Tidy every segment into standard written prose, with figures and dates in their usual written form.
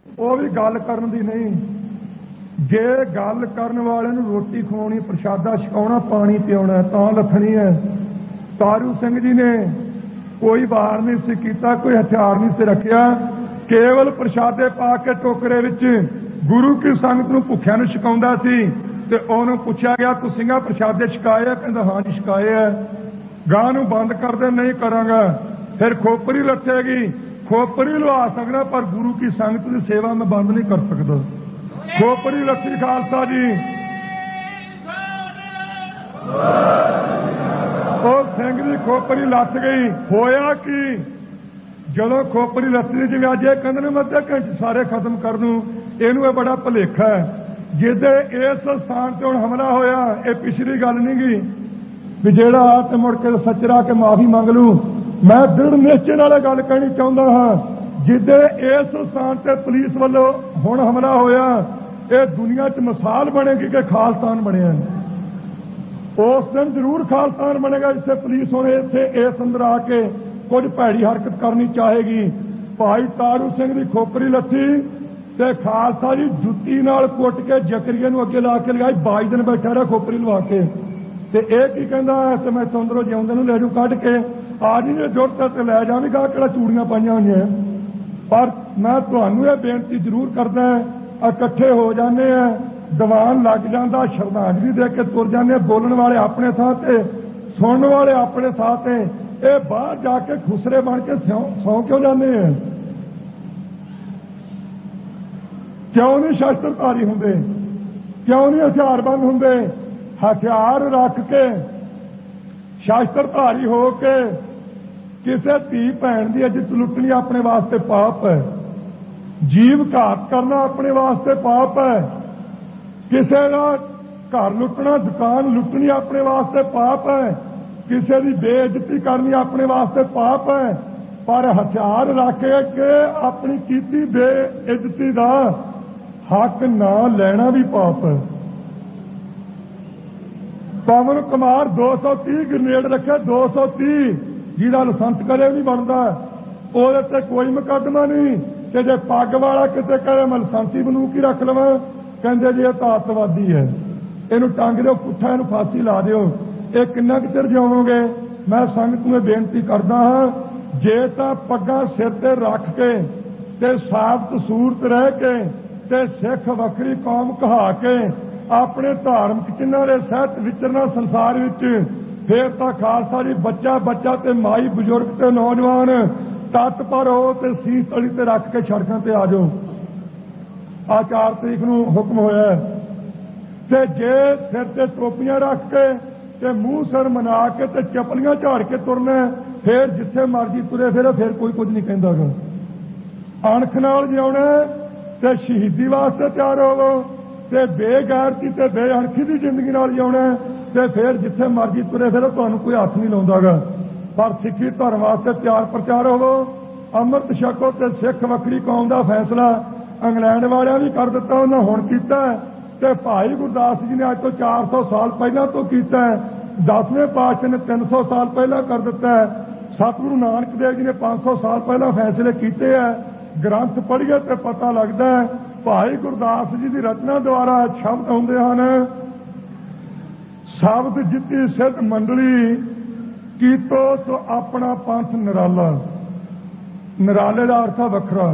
ਉਹ ਵੀ ਗੱਲ ਕਰਨ ਦੀ ਨਹੀਂ। ਜੇ ਗੱਲ ਕਰਨ ਵਾਲੇ ਨੂੰ ਰੋਟੀ ਖਵਾਉਣੀ, ਪ੍ਰਸ਼ਾਦਾ ਛਕਾਉਣਾ, ਪਾਣੀ ਪਿਆਉਣਾ ਤਾਂ ਲੱਥਣੀ ਹੈ। ਤਾਰੂ ਸਿੰਘ ਜੀ ਨੇ ਕੋਈ ਵਾਰ ਨਹੀਂ ਸੀ ਕੀਤਾ, ਕੋਈ ਹਥਿਆਰ ਨਹੀਂ ਸੀ ਰੱਖਿਆ, ਕੇਵਲ ਪ੍ਰਸ਼ਾਦੇ ਪਾ ਕੇ ਟੋਕਰੇ ਵਿੱਚ ਗੁਰੂ ਕੀ ਸੰਗਤ ਨੂੰ ਭੁੱਖਿਆਂ ਨੂੰ ਛਕਾਉਂਦਾ ਸੀ। ਤੇ ਉਹਨੂੰ ਪੁੱਛਿਆ ਗਿਆ, ਤੁਸੀਂ ਆ ਪ੍ਰਸ਼ਾਦੇ ਛਕਾਏ ਆ? ਕਹਿੰਦਾ ਹਾਂ ਜੀ ਛਕਾਏ ਆ। ਗਾਂ ਨੂੰ ਬੰਦ ਕਰਦੇ, ਨਹੀਂ ਕਰਾਂਗਾ। ਫਿਰ ਖੋਪਰੀ ਲੱਥੇਗੀ, ਖੋਪਰੀ ਲਵਾ ਸਕਦਾ, ਪਰ ਗੁਰੂ ਕੀ ਸੰਗਤ ਦੀ ਸੇਵਾ ਮੈਂ ਬੰਦ ਨਹੀਂ ਕਰ ਸਕਦਾ। ਖੋਪਰੀ ਲੱਥੀ ਖਾਲਸਾ ਜੀ। ਉਹ ਸਿੰਘ ਦੀ ਖੋਪਰੀ ਲੱਥ ਗਈ। ਹੋਇਆ ਕੀ, ਜਦੋਂ ਖੋਪਰੀ ਲੱਥੀ, ਜਿਵੇਂ ਅੱਜ ਇਹ ਕਹਿੰਦੇ ਨੇ ਮੈਂ ਅੱਧੇ ਘੰਟੇ ਸਾਰੇ ਖਤਮ ਕਰ ਦੂੰ, ਇਹਨੂੰ ਇਹ ਬੜਾ ਭੁਲੇਖਾ ਹੈ। ਜਿਹਦੇ ਇਸ ਸਥਾਨ ਤੇ ਹੁਣ ਹਮਲਾ ਹੋਇਆ, ਇਹ ਪਿਛਲੀ ਗੱਲ ਨਹੀਂ ਗਈ ਵੀ ਜਿਹੜਾ ਆ ਤੇ ਮੁੜ ਕੇ ਸੱਚਰਾ ਕੇ ਮਾਫੀ ਮੰਗ ਲੂ। ਮੈਂ ਦ੍ਰਿੜ ਨਿਸ਼ਚੇ ਨਾਲ ਗੱਲ ਕਹਿਣੀ ਚਾਹੁੰਦਾ ਹਾਂ, ਜਿਹਦੇ ਇਸ ਸਥਾਨ ਤੇ ਪੁਲਿਸ ਵੱਲੋਂ ਹੁਣ ਹਮਲਾ ਹੋਇਆ, ਇਹ ਦੁਨੀਆ 'ਚ ਮਿਸਾਲ ਬਣੇਗੀ ਕਿ ਖਾਲਸਾਨ ਬਣਿਆ। ਉਸ ਦਿਨ ਜ਼ਰੂਰ ਖਾਲਸਾਨ ਬਣੇਗਾ ਜਿੱਥੇ ਪੁਲਿਸ ਹੁਣ ਇੱਥੇ ਇਸ ਅੰਦਰ ਆ ਕੇ ਕੁਝ ਭੈੜੀ ਹਰਕਤ ਕਰਨੀ ਚਾਹੇਗੀ। ਭਾਈ ਤਾਰੂ ਸਿੰਘ ਦੀ ਖੋਪਰੀ ਲੱਥੀ ਤੇ ਖਾਲਸਾ ਜੀ ਜੁੱਤੀ ਨਾਲ ਕੁੱਟ ਕੇ ਜ਼ਕਰੀਆ ਨੂੰ ਅੱਗੇ ਲਾ ਕੇ ਲਗਾਈ। 22 ਦਿਨ ਬੈਠਾ ਰਿਹਾ ਖੋਪਰੀ ਲਵਾ ਕੇ। ਤੇ ਇਹ ਕੀ ਕਹਿੰਦਾ, ਤੇ ਮੈਂ ਅੰਦਰੋਂ ਜਿਉਂਦੇ ਨੂੰ ਲੈ ਜੂ ਕੱਢ ਕੇ, ਆ ਜੀ ਜੇ ਜੁਰਤ ਤੇ ਲੈ ਜਾਵੇਗਾ, ਕਿਹੜਾ ਚੂੜੀਆਂ ਪਾਈਆਂ ਹੋਈਆਂ। ਪਰ ਮੈਂ ਤੁਹਾਨੂੰ ਇਹ ਬੇਨਤੀ ਜ਼ਰੂਰ ਕਰਦਾ, ਇਕੱਠੇ ਹੋ ਜਾਂਦੇ ਆ, ਦੀਵਾਨ ਲੱਗ ਜਾਂਦਾ, ਸ਼ਰਧਾਂਜਲੀ ਦੇ ਕੇ ਤੁਰ ਜਾਂਦੇ। ਬੋਲਣ ਵਾਲੇ ਆਪਣੇ ਥਾਂ ਤੇ, ਸੁਣਨ ਵਾਲੇ ਆਪਣੇ ਥਾਂ ਤੇ। ਇਹ ਬਾਹਰ ਜਾ ਕੇ ਖੁਸਰੇ ਬਣ ਕੇ ਸੌਂ ਕਿਉਂ ਜਾਂਦੇ ਆ? ਕਿਉਂ ਨਹੀਂ ਸ਼ਸਤਰਧਾਰੀ ਹੁੰਦੇ? ਕਿਉਂ ਨਹੀਂ ਹਥਿਆਰਬੰਦ ਹੁੰਦੇ? ਹਥਿਆਰ ਰੱਖ ਕੇ, ਸ਼ਸਤਰਧਾਰੀ ਹੋ ਕੇ ਕਿਸੇ ਧੀ ਭੈਣ ਦੀ ਇੱਜ਼ਤ ਲੁੱਟਣੀ ਆਪਣੇ ਵਾਸਤੇ ਪਾਪ ਹੈ। ਜੀਵ ਘਾਤ ਕਰਨਾ ਆਪਣੇ ਵਾਸਤੇ ਪਾਪ ਹੈ। ਕਿਸੇ ਦਾ ਘਰ ਲੁੱਟਣਾ, ਦੁਕਾਨ ਲੁੱਟਣੀ ਆਪਣੇ ਵਾਸਤੇ ਪਾਪ ਹੈ। ਕਿਸੇ ਦੀ ਬੇਇੱਜ਼ਤੀ ਕਰਨੀ ਆਪਣੇ ਵਾਸਤੇ ਪਾਪ ਹੈ। ਪਰ ਹਥਿਆਰ ਰੱਖ ਕੇ ਆਪਣੀ ਕੀਤੀ ਬੇਇੱਜ਼ਤੀ ਦਾ ਹੱਕ ਨਾ ਲੈਣਾ ਵੀ ਪਾਪ ਹੈ। ਪਵਨ ਕੁਮਾਰ 230 ਗ੍ਰਨੇਡ ਰੱਖੇ, 230, ਜਿਹਦਾ ਲਾਇਸੈਂਸ ਕਦੇ ਨਹੀਂ ਬਣਦਾ, ਉਹਦੇ ਤੇ ਕੋਈ ਮੁਕੱਦਮਾ ਨਹੀਂ। ਤੇ ਜੇ ਪੱਗ ਵਾਲਾ ਕਿਤੇ ਕਹੇ ਮੈਂ ਲਾਇਸੈਂਸੀ ਬੰਦੂਕ ਹੀ ਰੱਖ ਲਵਾਂ, ਕਹਿੰਦੇ ਜੀ ਇਹ ਤਾਂ ਅੱਤਵਾਦੀ ਹੈ, ਇਹਨੂੰ ਟੰਗ ਦਿਓ ਪੁੱਠਾ, ਇਹਨੂੰ ਫਾਂਸੀ ਲਾ ਦਿਓ। ਇਹ ਕਿੰਨਾ ਕੁ ਚਿਰ ਜਿਉਵੋਗੇ? ਮੈਂ ਸੰਗਤ ਨੂੰ ਬੇਨਤੀ ਕਰਦਾ ਹਾਂ, ਜੇ ਤਾਂ ਪੱਗਾਂ ਸਿਰ ਤੇ ਰੱਖ ਕੇ ਤੇ ਸਾਬਤ ਸੂਰਤ ਰਹਿ ਕੇ ਤੇ ਸਿੱਖ ਵੱਖਰੀ ਕੌਮ ਕਹਾ ਕੇ ਆਪਣੇ ਧਾਰਮਿਕ ਚਿੰਨ੍ਹਾਂ ਦੇ ਸਹਿਤ ਵਿਚਰਨਾ ਸੰਸਾਰ ਵਿੱਚ, ਫੇਰ ਤਾਂ ਖਾਲਸਾ ਜੀ ਬੱਚਾ ਬੱਚਾ ਤੇ ਮਾਈ ਬਜ਼ੁਰਗ ਤੇ ਨੌਜਵਾਨ ਤਤਪਰ ਹੋ ਤੇ ਸੀਸ ਤਲੀ ਤੇ ਰੱਖ ਕੇ ਸੜਕਾਂ ਤੇ ਆ ਜਾਓ। ਆ 4 ਤਰੀਕ ਨੂੰ ਹੁਕਮ ਹੋਇਆ। ਤੇ ਜੇ ਸਿਰ ਤੇ ਟੋਪੀਆਂ ਰੱਖ ਕੇ ਤੇ ਮੂੰਹ ਸਿਰ ਮਨਾ ਕੇ ਤੇ ਚੱਪਲੀਆਂ ਝਾੜ ਕੇ ਤੁਰਨਾ, ਫੇਰ ਜਿੱਥੇ ਮਰਜੀ ਤੁਰੇ ਫਿਰੋ, ਫੇਰ ਕੋਈ ਕੁਝ ਨਹੀਂ ਕਹਿੰਦਾਗਾ। ਅਣਖ ਨਾਲ ਜਿਉਣਾ ਤੇ ਸ਼ਹੀਦੀ ਵਾਸਤੇ ਤਿਆਰ ਹੋਵੋ, ਤੇ ਬੇਗੈਰਤੀ ਤੇ ਬੇਅਣਖੀ ਦੀ ਜ਼ਿੰਦਗੀ ਨਾਲ ਜਿਉਣਾ, ਤੇ ਫੇਰ ਜਿੱਥੇ ਮਰਜੀ ਤੁਰੇ ਫਿਰੋ, ਤੁਹਾਨੂੰ ਕੋਈ ਹੱਥ ਨਹੀਂ ਲਾਉਂਦਾਗਾ। ਪਰ ਸਿੱਖੀ ਧਰਮ ਵਾਸਤੇ ਤਿਆਰ ਪ੍ਰਚਾਰ ਹੋਵੋ, ਅੰਮ੍ਰਿਤ ਛਕੋ ਤੇ ਸਿੱਖ ਵੱਖਰੀ ਕੌਮ ਦਾ ਫੈਸਲਾ ਇੰਗਲੈਂਡ ਵਾਲਿਆਂ ਵੀ ਕਰ ਦਿੱਤਾ, ਉਹਨਾਂ ਹੁਣ ਕੀਤਾ ਤੇ ਭਾਈ ਗੁਰਦਾਸ ਜੀ ਨੇ ਅੱਜ ਤੋਂ 400 ਸਾਲ ਪਹਿਲਾਂ ਤੋਂ ਕੀਤਾ। 10ਵੇਂ ਪਾਤਸ਼ਾਹ ਨੇ 300 ਸਾਲ ਪਹਿਲਾਂ ਕਰ ਦਿੱਤਾ। ਸਤਿਗੁਰੂ ਨਾਨਕ ਦੇਵ ਜੀ ਨੇ 500 ਸਾਲ ਪਹਿਲਾਂ ਫੈਸਲੇ ਕੀਤੇ ਹੈ। ਗ੍ਰੰਥ ਪੜ੍ਹੀਏ ਤੇ ਪਤਾ ਲੱਗਦਾ ਹੈ। ਭਾਈ ਗੁਰਦਾਸ ਜੀ ਦੀ ਰਚਨਾ ਦੁਆਰਾ ਸ਼ਬਦ ਆਉਂਦੇ ਹਨ, ਸ਼ਬਦ ਜਿੱਤੀ ਸਿੱਧ ਮੰਡਲੀ ਕੀਤੋ ਸੋ ਆਪਣਾ ਪੰਥ ਨਿਰਾਲਾ। ਨਿਰਾਲੇ ਦਾ ਅਰਥ ਵੱਖਰਾ,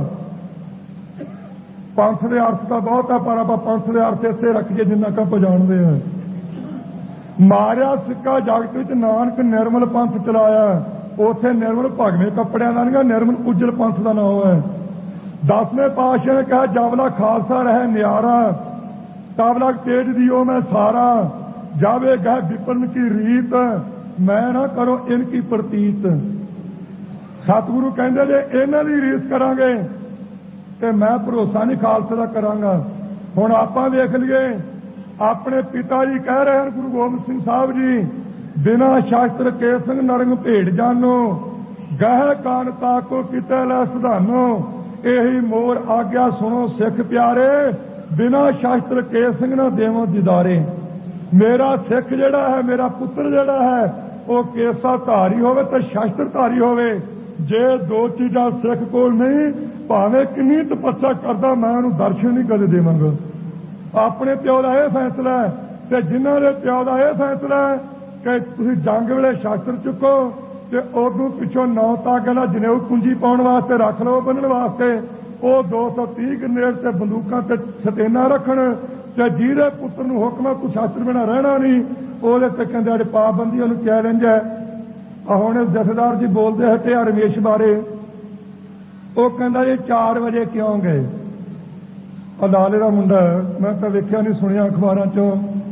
ਪੰਥ ਦੇ ਅਰਥ ਤਾਂ ਬਹੁਤ ਹੈ, ਪਰ ਆਪਾਂ ਪੰਥ ਦੇ ਅਰਥ ਇੱਥੇ ਰੱਖੀਏ ਜਿੰਨਾ ਕੁ ਆਪਾਂ ਜਾਣਦੇ ਹਾਂ। ਮਾਰਿਆ ਸਿੱਕਾ ਜਗਤ ਵਿੱਚ ਨਾਨਕ ਨਿਰਮਲ ਪੰਥ ਚਲਾਇਆ। ਉੱਥੇ ਨਿਰਮਲ ਭਗਵੇਂ ਕੱਪੜਿਆਂ ਦਾ ਨਹੀਂ, ਨਿਰਮਲ ਉਜਲ ਪੰਥ ਦਾ ਨਾਮ ਹੈ। 10ਵੇਂ ਪਾਤਸ਼ਾਹ ਨੇ ਕਿਹਾ ਜਬਲਾ ਖਾਲਸਾ ਰਹਿ ਨਿਆਰਾ, ਤਬਲਾ ਤੇਜ ਦਿਓ ਮੈਂ ਸਾਰਾ, ਜਾਵੇ ਗਹਿ ਵਿਪਨ ਕੀ ਰੀਤ, ਮੈਂ ਨਾ ਕਰੋ ਇਨ ਕੀ ਪ੍ਰਤੀਤ। ਸਤਿਗੁਰੂ ਕਹਿੰਦੇ ਜੇ ਇਹਨਾਂ ਦੀ ਰੀਸ ਕਰਾਂਗੇ ਤੇ ਮੈਂ ਭਰੋਸਾ ਨਹੀਂ ਖਾਲਸੇ ਦਾ ਕਰਾਂਗਾ। ਹੁਣ ਆਪਾਂ ਵੇਖ ਲਈਏ, ਆਪਣੇ ਪਿਤਾ ਜੀ ਕਹਿ ਰਹੇ ਹਨ ਗੁਰੂ ਗੋਬਿੰਦ ਸਿੰਘ ਸਾਹਿਬ ਜੀ, ਬਿਨਾਂ ਸ਼ਾਸਤਰ ਕੇ ਸੰਗ ਨਰੰਗ ਭੇਡ ਜਾਨੋ, ਗਹਿ ਕਾਨ ਤਾਕੋ ਕਿਤੇ ਲੈ ਸੁਧਾਨੋ, ਇਹੀ ਮੋਰ ਆਗਿਆ ਸੁਣੋ ਸਿੱਖ ਪਿਆਰੇ, ਬਿਨਾਂ ਸ਼ਾਸਤਰ ਕੇ ਸੰਗ ਨਾ ਦੇਵੋ ਦਿਦਾਰੇ। ਮੇਰਾ ਸਿੱਖ ਜਿਹੜਾ ਹੈ, ਮੇਰਾ ਪੁੱਤਰ ਜਿਹੜਾ ਹੈ, ਉਹ ਕੇਸਾ ਧਾਰੀ ਹੋਵੇ ਤੇ ਸ਼ਾਸਤਰ ਧਾਰੀ ਹੋਵੇ। ਜੇ ਦੋ ਚੀਜ਼ਾਂ ਸਿੱਖ ਕੋਲ ਨਹੀਂ, ਭਾਵੇਂ ਕਿੰਨੀ ਤਪੱਸਿਆ ਕਰਦਾ, ਮੈਂ ਉਹਨੂੰ ਦਰਸ਼ਨ ਨਹੀਂ ਕਦੇ ਦੇਵਾਂਗਾ। ਆਪਣੇ ਪਿਓ ਦਾ ਇਹ ਫੈਸਲਾ ਹੈ, ਤੇ ਜਿਨ੍ਹਾਂ ਦੇ ਪਿਓ ਦਾ ਇਹ ਫੈਸਲਾ ਹੈ ਕਿ ਤੁਸੀਂ ਜੰਗ ਵੇਲੇ ਸ਼ਾਸਤਰ ਚੁੱਕੋ ਤੇ ਉਦੋਂ ਪਿੱਛੋਂ 9 ਤਾਗਲਾ ਜਨੇਊ ਕੁੰਜੀ ਪਾਉਣ ਵਾਸਤੇ ਰੱਖ ਲਓ, ਬੰਨਣ ਵਾਸਤੇ ਉਹ 230 ਗ੍ਰਨੇਡ ਤੇ ਬੰਦੂਕਾਂ ਤੇ ਸਤੇਨਾ ਰੱਖਣ, ਤੇ ਜਿਹਦੇ ਪੁੱਤਰ ਨੂੰ ਹੁਕਮ ਹੈ ਤੂੰ ਸ਼ਾਸਤਰ ਬਿਨਾਂ ਰਹਿਣਾ ਨਹੀਂ, ਉਹਦੇ ਤੇ ਕਹਿੰਦੇ ਅੱਜ ਪਾਬੰਦੀ ਉਹਨੂੰ ਚੈਲੰਜ ਹੈ। ਹੁਣ ਜਥੇਦਾਰ ਜੀ ਬੋਲਦੇ ਹਟੇ ਆ ਰਮੇਸ਼ ਬਾਰੇ, ਉਹ ਕਹਿੰਦਾ ਜੀ 4 ਵਜੇ ਕਿਉਂ ਗਏ? ਲਾਲੇ ਦਾ ਮੁੰਡਾ, ਮੈਂ ਤਾਂ ਵੇਖਿਆ ਨਹੀਂ ਸੁਣਿਆ ਅਖਬਾਰਾਂ 'ਚੋਂ,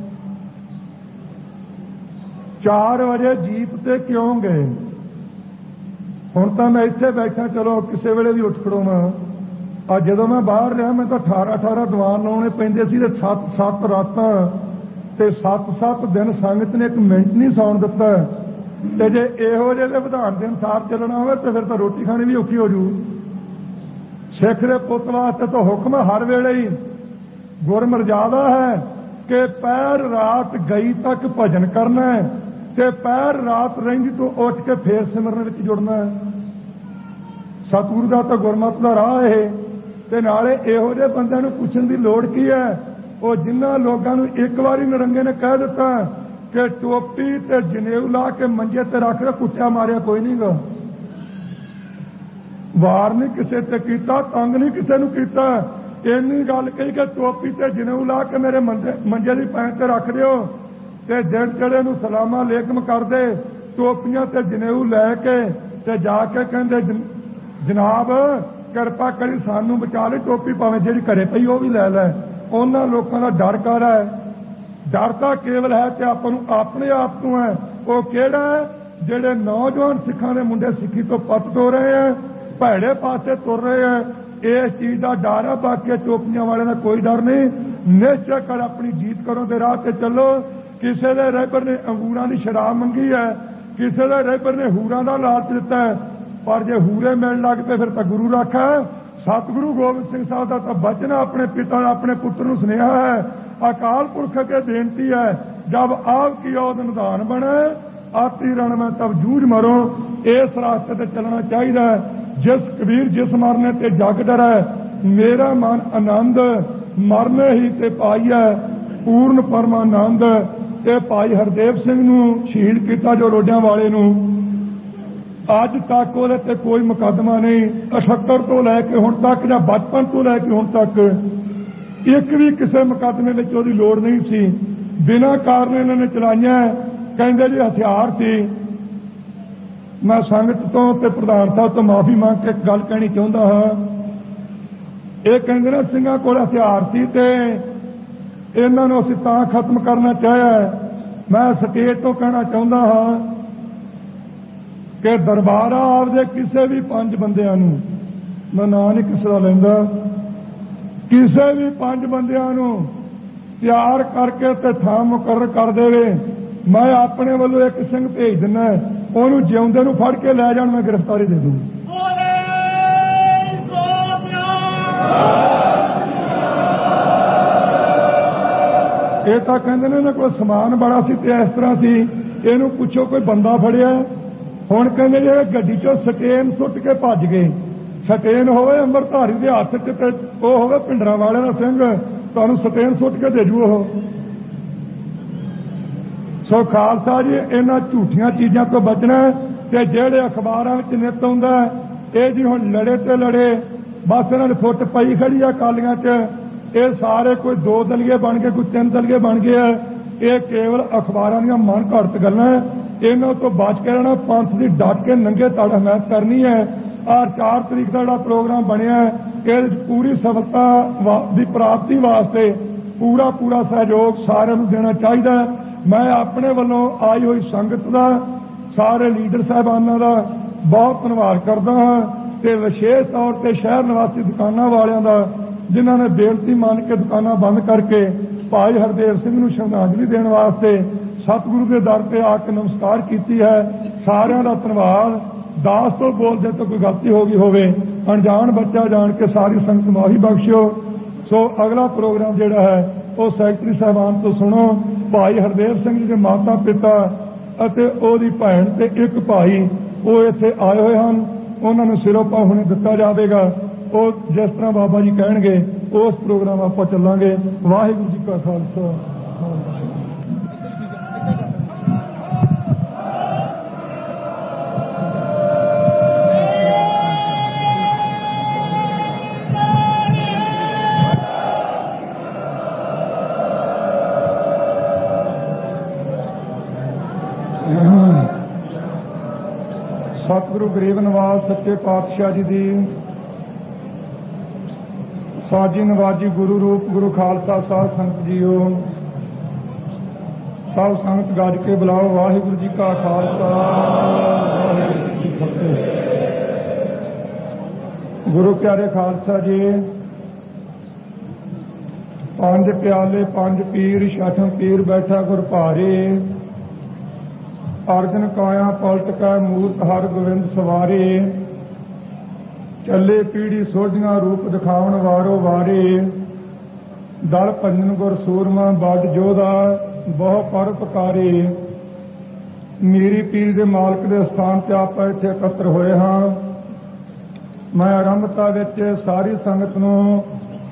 4 ਵਜੇ ਜੀਪ ਤੇ ਕਿਉਂ ਗਏ? ਹੁਣ ਤਾਂ ਮੈਂ ਇੱਥੇ ਬੈਠਾ, ਚਲੋ ਕਿਸੇ ਵੇਲੇ ਵੀ ਉੱਠ ਖੜੋਵਾਂ। ਅੱਜ ਜਦੋਂ ਮੈਂ ਬਾਹਰ ਰਿਹਾ, ਮੈਂ ਤਾਂ 18 ਦੀਵਾਨ ਲਾਉਣੇ ਪੈਂਦੇ ਸੀ, ਤੇ 7 ਰਾਤਾਂ ਤੇ 7 ਦਿਨ ਸੰਗਤ ਨੇ 1 ਮਿੰਟ ਨਹੀਂ ਸੌਣ ਦਿੱਤਾ। ਤੇ ਜੇ ਇਹੋ ਜਿਹੇ ਦੇ ਵਿਧਾਨ ਦੇ ਅਨੁਸਾਰ ਚੱਲਣਾ ਹੋਵੇ ਤੇ ਫਿਰ ਤਾਂ ਰੋਟੀ ਖਾਣੀ ਵੀ ਔਖੀ ਹੋ ਜੂ। ਸਿੱਖ ਦੇ ਪੁੱਤ ਵਾਸਤੇ ਤਾਂ ਹੁਕਮ ਹਰ ਵੇਲੇ ਹੀ ਗੁਰਮਰਜ਼ਾਦਾ ਹੈ ਕਿ ਪੈਰ ਰਾਤ ਗਈ ਤੱਕ ਭਜਨ ਕਰਨਾ ਹੈ, ਤੇ ਪੈਰ ਰਾਤ ਰਹਿੰਦੀ ਤੋਂ ਉੱਠ ਕੇ ਫੇਰ ਸਿਮਰਨ ਵਿੱਚ ਜੁੜਨਾ ਹੈ। ਸਤਿਗੁਰੂ ਦਾ ਤਾਂ ਗੁਰਮਤਿ ਦਾ ਰਾਹ ਇਹ। ਤੇ ਨਾਲੇ ਇਹੋ ਜਿਹੇ ਬੰਦਿਆਂ ਨੂੰ ਪੁੱਛਣ ਦੀ ਲੋੜ ਕੀ ਹੈ? ਉਹ ਜਿਨ੍ਹਾਂ ਲੋਕਾਂ ਨੂੰ ਇੱਕ ਵਾਰੀ ਨਰੰਗੇ ਨੇ ਕਹਿ ਦਿੱਤਾ ਕਿ ਟੋਪੀ ਤੇ ਜਨੇਊ ਲਾ ਕੇ ਮੰਜੇ ਤੇ ਰੱਖ ਕੇ ਕੁੱਟਿਆ ਮਾਰਿਆ ਕੋਈ ਨਹੀਂ ਗਾ, ਵਾਰ ਨਹੀਂ ਕਿਸੇ ਤੇ ਕੀਤਾ, ਤੰਗ ਨਹੀਂ ਕਿਸੇ ਨੂੰ ਕੀਤਾ, ਇੰਨੀ ਗੱਲ ਕਹੀ ਕਿ ਟੋਪੀ ਤੇ ਜਨੇਊ ਲਾ ਕੇ ਮੇਰੇ ਮੰਜੇ ਦੀ ਪੈਂਟ ਤੇ ਰੱਖ ਦਿਓ, ਤੇ ਦਿਨ ਚੜੇ ਨੂੰ ਸਲਾਮਾ ਲੇਕਮ ਕਰਦੇ, ਟੋਪੀਆਂ ਤੇ ਜਨੇਊ ਲੈ ਕੇ ਤੇ ਜਾ ਕੇ ਕਹਿੰਦੇ ਜਨਾਬ ਕਿਰਪਾ ਕਰੀ ਸਾਨੂੰ ਬਚਾ ਲੈ, ਟੋਪੀ ਭਾਵੇਂ ਜਿਹੜੀ ਘਰੇ ਪਈ ਉਹ ਵੀ ਲੈ ਲੈ। ਉਹਨਾਂ ਲੋਕਾਂ ਦਾ ਡਰ ਕਰ ਹੈ। ਡਰ ਤਾਂ ਕੇਵਲ ਹੈ ਕਿ ਆਪਾਂ ਨੂੰ ਆਪਣੇ ਆਪ ਤੋਂ ਹੈ। ਉਹ ਕਿਹੜਾ ਹੈ? ਜਿਹੜੇ ਨੌਜਵਾਨ ਸਿੱਖਾਂ ਦੇ ਮੁੰਡੇ ਸਿੱਖੀ ਤੋਂ ਪੱਟ ਹੋ ਰਹੇ ਹੈ, ਭੈੜੇ ਪਾਸੇ ਤੁਰ ਰਹੇ ਹੈ, ਇਸ ਚੀਜ਼ ਦਾ ਡਰ ਹੈ। ਬਾਕੀ ਟੋਪੀਆਂ ਵਾਲਿਆਂ ਦਾ ਕੋਈ ਡਰ ਨਹੀਂ। ਨਿਸ਼ਚੈ ਕਰ ਆਪਣੀ ਜੀਤ ਕਰੋ ਦੇ ਰਾਹ ਤੇ ਚੱਲੋ। ਕਿਸੇ ਦੇ ਰਹਿਬਰ ਨੇ ਅੰਗੂਰਾਂ ਦੀ ਸ਼ਰਾਬ ਮੰਗੀ ਹੈ, ਕਿਸੇ ਦੇ ਰਹਿਬਰ ਨੇ ਹੂਰਾਂ ਦਾ ਲਾਲਚ ਦਿੱਤਾ ਹੈ, ਪਰ ਜੇ ਹੂਰੇ ਮਿਲਣ ਲੱਗ ਪਏ ਫਿਰ ਤਾਂ ਗੁਰੂ ਰਾਖਾ। ਸਤਿਗੁਰੂ ਗੋਬਿੰਦ ਸਿੰਘ ਸਾਹਿਬ ਦਾ ਤਾਂ ਬਚਨ ਆਪਣੇ ਪਿਤਾ ਦਾ ਆਪਣੇ ਪੁੱਤਰ ਨੂੰ ਸੁਨੇਹਾ ਹੈ, ਅਕਾਲ ਪੁਰਖ ਅੱਗੇ ਬੇਨਤੀ ਹੈ, ਜਬ ਆਪ ਕੀ ਔਦ ਨਿਧਾਨ ਬਣੇ ਆਤੀ ਰਣ ਮੈਂ ਤਬ ਜੂਝ ਮਰੋ। ਇਸ ਰਾਸਤੇ ਤੇ ਚੱਲਣਾ ਚਾਹੀਦਾ ਹੈ। ਜਿਸ ਕਬੀਰ ਜਿਸ ਮਰਨੇ ਤੇ ਜਗ ਡਰੈ, ਮੇਰਾ ਮਨ ਆਨੰਦ ਮਰਨੇ ਹੀ ਤੇ ਪਾਈਐ ਪੂਰਨ ਪਰਮਾਨੰਦ। ਤੇ ਭਾਈ ਹਰਦੇਵ ਸਿੰਘ ਨੂੰ ਸ਼ਹੀਦ ਕੀਤਾ ਜੋ ਰੋਡਿਆਂ ਵਾਲੇ ਨੂੰ, ਅੱਜ ਤੱਕ ਉਹਦੇ ਤੇ ਕੋਈ ਮੁਕੱਦਮਾ ਨਹੀਂ। 78 ਤੋਂ ਲੈ ਕੇ ਹੁਣ ਤੱਕ ਜਾਂ ਬਚਪਨ ਤੋਂ ਲੈ ਕੇ ਹੁਣ ਤੱਕ ਇੱਕ ਵੀ ਕਿਸੇ ਮੁਕੱਦਮੇ ਵਿੱਚ ਉਹਦੀ ਲੋੜ ਨਹੀਂ ਸੀ। ਬਿਨਾਂ ਕਾਰਨ ਇਹਨਾਂ ਨੇ ਚਲਾਈਆਂ। ਕਹਿੰਦੇ ਜੀ ਹਥਿਆਰ ਸੀ। ਮੈਂ ਸੰਗਤ ਤੋਂ ਤੇ ਪ੍ਰਧਾਨ ਸਾਹਿਬ ਤੋਂ ਮਾਫੀ ਮੰਗ ਕੇ ਇੱਕ ਗੱਲ ਕਹਿਣੀ ਚਾਹੁੰਦਾ ਹਾਂ। ਇਹ ਕਹਿੰਦੇ ਨੇ ਸਿੰਘਾਂ ਕੋਲ ਹਥਿਆਰ ਸੀ ਤੇ ਇਹਨਾਂ ਨੂੰ ਅਸੀਂ ਤਾਂ ਖਤਮ ਕਰਨਾ ਚਾਹਿਆ। ਮੈਂ ਸਟੇਜ ਤੋਂ ਕਹਿਣਾ ਚਾਹੁੰਦਾ ਹਾਂ ਕਿ ਦਰਬਾਰਾ ਆਪਦੇ ਕਿਸੇ ਵੀ 5 ਬੰਦਿਆਂ ਨੂੰ, ਮੈਂ ਨਾਂ ਨਹੀਂ ਕਿਸੇ ਦਾ ਲੈਂਦਾ, ਕਿਸੇ ਵੀ 5 ਬੰਦਿਆਂ ਨੂੰ ਤਿਆਰ ਕਰਕੇ ਤੇ ਥਾਂ ਮੁਕਰਰ ਕਰ ਦੇਵੇ, ਮੈਂ ਆਪਣੇ ਵੱਲੋਂ ਇੱਕ ਸਿੰਘ ਭੇਜ ਦਿੰਦਾ, ਉਹਨੂੰ ਜਿਉਂਦੇ ਨੂੰ ਫੜ ਕੇ ਲੈ ਜਾਣ, ਮੈਂ ਗ੍ਰਿਫਤਾਰੀ ਦੇ ਦੂੰ। ਇਹ ਤਾਂ ਕਹਿੰਦੇ ਨੇ ਇਹਨਾਂ ਕੋਲ ਸਮਾਨ ਬੜਾ ਸੀ ਤੇ ਇਸ ਤਰ੍ਹਾਂ ਸੀ। ਇਹਨੂੰ ਪੁੱਛੋ ਕੋਈ ਬੰਦਾ ਫੜਿਆ? ਹੁਣ ਕਹਿੰਦੇ ਜੇ ਗੱਡੀ ਚੋਂ ਸਟੇਨ ਸੁੱਟ ਕੇ ਭੱਜ ਗਏ। ਸਟੇਨ ਹੋਵੇ ਅੰਮ੍ਰਿਤਧਾਰੀ ਦੇ ਹੱਥ 'ਚ ਤੇ ਉਹ ਹੋਵੇ ਪਿੰਡਰਾਂ ਵਾਲਿਆਂ ਦਾ ਸਿੰਘ, ਤੁਹਾਨੂੰ ਸਟੇਨ ਸੁੱਟ ਕੇ ਦੇ ਜੂ ਉਹ। ਸੋ ਖਾਲਸਾ ਜੀ, ਇਹਨਾਂ ਝੂਠੀਆਂ ਚੀਜ਼ਾਂ ਤੋਂ ਬਚਣਾ। ਤੇ ਜਿਹੜੇ ਅਖਬਾਰਾਂ ਵਿੱਚ ਨਿੱਤ ਆਉਂਦਾ ਇਹ ਜੀ ਹੁਣ ਲੜੇ ਤੇ ਲੜੇ, ਬਸ ਇਹਨਾਂ ਨੇ ਫੁੱਟ ਪਈ ਖੜੀ ਆ ਕਾਲੀਆਂ 'ਚ। ਇਹ ਸਾਰੇ ਕੋਈ 2 ਦਲੀਏ ਬਣ ਗਏ, ਕੋਈ 3 ਦਲੀਏ ਬਣ ਗਏ ਆ। ਇਹ ਕੇਵਲ ਅਖਬਾਰਾਂ ਦੀਆਂ ਮਨ ਘੜਤ ਗੱਲਾਂ। ਇਹਨਾਂ ਤੋਂ ਬਚ ਕੇ ਰਹਿਣਾ। ਪੰਥ ਦੀ ਡਟ ਕੇ ਨੰਗੇ ਤੜ ਹਮਾਇਤ ਕਰਨੀ ਹੈ। ਆਹ 4 ਤਰੀਕ ਦਾ ਜਿਹੜਾ ਪ੍ਰੋਗਰਾਮ ਬਣਿਆ, ਇਹਦੇ ਵਿੱਚ ਪੂਰੀ ਸਫਲਤਾ ਦੀ ਪ੍ਰਾਪਤੀ ਵਾਸਤੇ ਪੂਰਾ ਸਹਿਯੋਗ ਸਾਰਿਆਂ ਨੂੰ ਦੇਣਾ ਚਾਹੀਦਾ। ਮੈਂ ਆਪਣੇ ਵੱਲੋਂ ਆਈ ਹੋਈ ਸੰਗਤ ਦਾ, ਸਾਰੇ ਲੀਡਰ ਸਾਹਿਬਾਨਾਂ ਦਾ ਬਹੁਤ ਧੰਨਵਾਦ ਕਰਦਾ ਹਾਂ ਤੇ ਵਿਸ਼ੇਸ਼ ਤੌਰ ਤੇ ਸ਼ਹਿਰ ਨਿਵਾਸੀ ਦੁਕਾਨਾਂ ਵਾਲਿਆਂ ਦਾ, ਜਿਨ੍ਹਾਂ ਨੇ ਬੇਨਤੀ ਮੰਨ ਕੇ ਦੁਕਾਨਾਂ ਬੰਦ ਕਰਕੇ ਭਾਈ ਹਰਦੇਵ ਸਿੰਘ ਨੂੰ ਸ਼ਰਧਾਂਜਲੀ ਦੇਣ ਵਾਸਤੇ ਸਤਿਗੁਰੂ ਦੇ ਦਰ ਤੇ ਆ ਕੇ ਨਮਸਕਾਰ ਕੀਤੀ ਹੈ। ਸਾਰਿਆਂ ਦਾ ਧੰਨਵਾਦ। ਦਾਸ ਤੋਂ ਬੋਲਦੇ ਤੋਂ ਕੋਈ ਗਲਤੀ ਹੋ ਗਈ ਹੋਵੇ, ਅਣਜਾਣ ਬੱਚਾ ਜਾਣ ਕੇ ਸਾਰੀ ਸੰਗਤ ਮਾਫੀ ਬਖਸ਼ਿਓ। ਸੋ ਅਗਲਾ ਪ੍ਰੋਗਰਾਮ ਜਿਹੜਾ ਹੈ ਉਹ ਸੈਕਟਰੀ ਸਾਹਿਬਾਨ ਤੋਂ ਸੁਣੋ। ਭਾਈ ਹਰਦੇਵ ਸਿੰਘ ਜੀ ਦੇ ਮਾਤਾ ਪਿਤਾ ਅਤੇ ਉਹਦੀ ਭੈਣ ਤੇ ਇੱਕ ਭਾਈ ਉਹ ਇੱਥੇ ਆਏ ਹੋਏ ਹਨ, ਉਹਨਾਂ ਨੂੰ ਸਿਰੋਪਾ ਹੁਣੇ ਦਿੱਤਾ ਜਾਵੇਗਾ। ਉਹ ਜਿਸ ਤਰ੍ਹਾਂ ਬਾਬਾ ਜੀ ਕਹਿਣਗੇ ਉਸ ਪ੍ਰੋਗਰਾਮ ਆਪਾਂ ਚੱਲਾਂਗੇ। ਵਾਹਿਗੁਰੂ ਜੀ ਕਾ ਖਾਲਸਾ। ਸਤਿਗੁਰੂ ਗਰੀਬ ਨਿਵਾਸ ਸੱਚੇ ਪਾਤਸ਼ਾਹ ਜੀ ਦੀ ਸਾਜੀ ਨਵਾਜੀ ਗੁਰੂ ਰੂਪ ਗੁਰੂ ਖਾਲਸਾ ਸਾਧ ਸੰਗਤ ਜੀਓ, ਸਭ ਸੰਗਤ ਗੱਜ ਕੇ ਬੁਲਾਓ। ਵਾਹਿਗੁਰੂ ਜੀ ਕਾ ਖਾਲਸਾ, ਵਾਹਿਗੁਰੂ ਜੀ ਕੀ ਫਤਿਹ। ਗੁਰੂ ਪਿਆਰੇ ਖਾਲਸਾ ਜੀ, ਪੰਜ ਪਿਆਲੇ ਪੰਜ ਪੀਰ ਛਠ ਪੀਰ ਬੈਠਾ ਗੁਰ ਭਾਰੇ, ਅਰਜਨ ਕਾਇਆ ਪਲਟ ਕੈ ਮੂਰਤ ਹਰ ਗੋਬਿੰਦ ਸਵਾਰੇ, ਚੱਲੇ ਪੀੜੀ ਸੋਝੀਆਂ ਰੂਪ ਦਿਖਾਵਣ ਵਾਰੋ ਵਾਰੇ, ਦਲ ਭੰਜਨ ਗੁਰ ਸੂਰਮਾ ਵੱਡ ਜੋਧਾ ਬਹੁ ਪਰ ਪਕਾਰੇ। ਮੀਰੀ ਪੀਰ ਦੇ ਮਾਲਕ ਦੇ ਸਥਾਨ ਤੇ ਆਪਾਂ ਇੱਥੇ ਇਕੱਤਰ ਹੋਏ ਹਾਂ। ਮੈਂ ਆਰੰਭਤਾ ਵਿੱਚ ਸਾਰੀ ਸੰਗਤ ਨੂੰ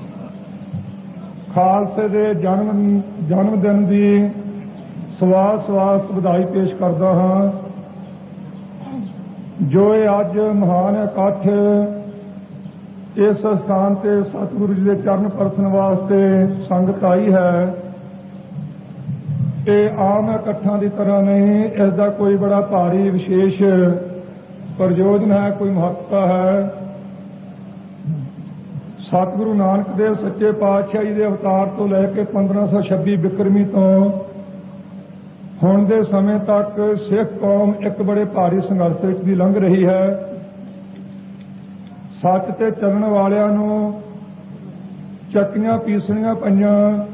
ਖਾਲਸੇ ਦੇ ਜਨਮ ਦਿਨ ਦੀ ਸਵਾਸ ਵਧਾਈ ਪੇਸ਼ ਕਰਦਾ ਹਾਂ। ਜੋ ਇਹ ਅੱਜ ਮਹਾਨ ਇਕੱਠ ਇਸ ਸਥਾਨ ਤੇ ਸਤਿਗੁਰੂ ਜੀ ਦੇ ਚਰਨ ਪਰਸਨ ਵਾਸਤੇ ਸੰਗਤ ਆਈ ਹੈ, ਇਹ ਆਮ ਇਕੱਠਾਂ ਦੀ ਤਰ੍ਹਾਂ ਨਹੀਂ, ਇਸ ਦਾ ਕੋਈ ਬੜਾ ਭਾਰੀ ਵਿਸ਼ੇਸ਼ ਪ੍ਰਯੋਜਨ ਹੈ, ਕੋਈ ਮਹੱਤਤਾ ਹੈ। ਸਤਿਗੁਰੂ ਨਾਨਕ ਦੇਵ ਸੱਚੇ ਪਾਤਸ਼ਾਹ ਜੀ ਦੇ ਅਵਤਾਰ ਤੋਂ ਲੈ ਕੇ 1526 ਬਿਕਰਮੀ ਤੋਂ ਹੁਣ ਦੇ ਸਮੇਂ ਤੱਕ ਸਿੱਖ ਕੌਮ ਇੱਕ ਬੜੇ ਭਾਰੀ ਸੰਘਰਸ਼ ਵਿੱਚ ਵੀ ਲੰਘ ਰਹੀ ਹੈ। ਸੱਚ ਤੇ ਚੱਲਣ ਵਾਲਿਆਂ ਨੂੰ ਚੱਕੀਆਂ ਪੀਸਣੀਆਂ ਪਈਆਂ,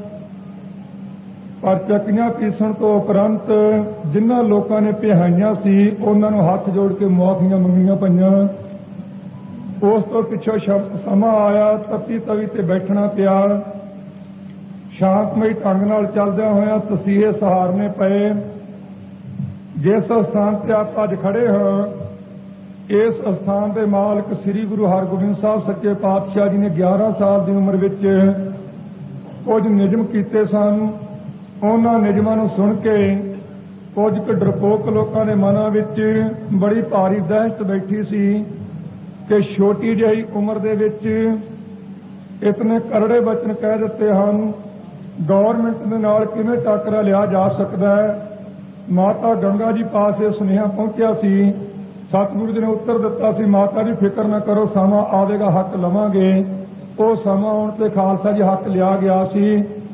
ਪਰ ਚੱਕੀਆਂ ਪੀਸਣ ਤੋਂ ਉਪਰੰਤ ਜਿਨ੍ਹਾਂ ਲੋਕਾਂ ਨੇ ਪਿਹਾਈਆਂ ਸੀ ਉਹਨਾਂ ਨੂੰ ਹੱਥ ਜੋੜ ਕੇ ਮੁਆਫੀਆਂ ਮੰਗਣੀਆਂ ਪਈਆਂ। ਉਸ ਤੋਂ ਪਿੱਛੋਂ ਸਮਾਂ ਆਇਆ, ਤਪੀ ਤਵੀ ਤੇ ਬੈਠਣਾ ਪਿਆ, ਸ਼ਾਂਤਮਈ ਢੰਗ ਨਾਲ ਚੱਲਦਿਆਂ ਹੋਇਆਂ ਤਸੀਹੇ ਸਹਾਰਨੇ ਪਏ। ਜਿਸ ਸਥਾਨ ਤੇ ਆਪ ਅੱਜ ਖੜੇ ਹਾਂ, ਇਸ ਸਥਾਨ ਦੇ ਮਾਲਕ ਸ੍ਰੀ ਗੁਰੂ ਹਰਗੋਬਿੰਦ ਸਾਹਿਬ ਸੱਚੇ ਪਾਤਸ਼ਾਹ ਜੀ ਨੇ 11 ਸਾਲ ਦੀ ਉਮਰ ਵਿੱਚ ਕੁਝ ਨਿਯਮ ਕੀਤੇ ਸਨ। ਉਹਨਾਂ ਨਿਯਮਾਂ ਨੂੰ ਸੁਣ ਕੇ ਕੁਝ ਕੁ ਡਰਪੋਕ ਲੋਕਾਂ ਦੇ ਮਨਾਂ ਵਿੱਚ ਬੜੀ ਭਾਰੀ ਦਹਿਸ਼ਤ ਬੈਠੀ ਸੀ ਕਿ ਛੋਟੀ ਜਿਹੀ ਉਮਰ ਦੇ ਵਿੱਚ ਇਤਨੇ ਕਰੜੇ ਬਚਨ ਕਹਿ ਦਿੱਤੇ ਹਨ, ਗੌਰਮੈਂਟ ਦੇ ਨਾਲ ਕਿਵੇਂ ਟਾਕਰਾ ਲਿਆ ਜਾ ਸਕਦਾ ਹੈ। ਮਾਤਾ ਗੰਗਾ ਜੀ ਪਾਸ ਇਹ ਸੁਨੇਹਾ ਪਹੁੰਚਿਆ ਸੀ, ਸਤਿਗੁਰੂ ਜੀ ਨੇ ਉੱਤਰ ਦਿੱਤਾ ਸੀ, ਮਾਤਾ ਜੀ ਫਿਕਰ ਨਾ ਕਰੋ, ਸਮਾਂ ਆਵੇਗਾ ਹੱਕ ਲਵਾਂਗੇ। ਉਹ ਸਮਾਂ ਆਉਣ ਤੇ ਖਾਲਸਾ ਜੀ ਹੱਕ ਲਿਆ ਗਿਆ ਸੀ।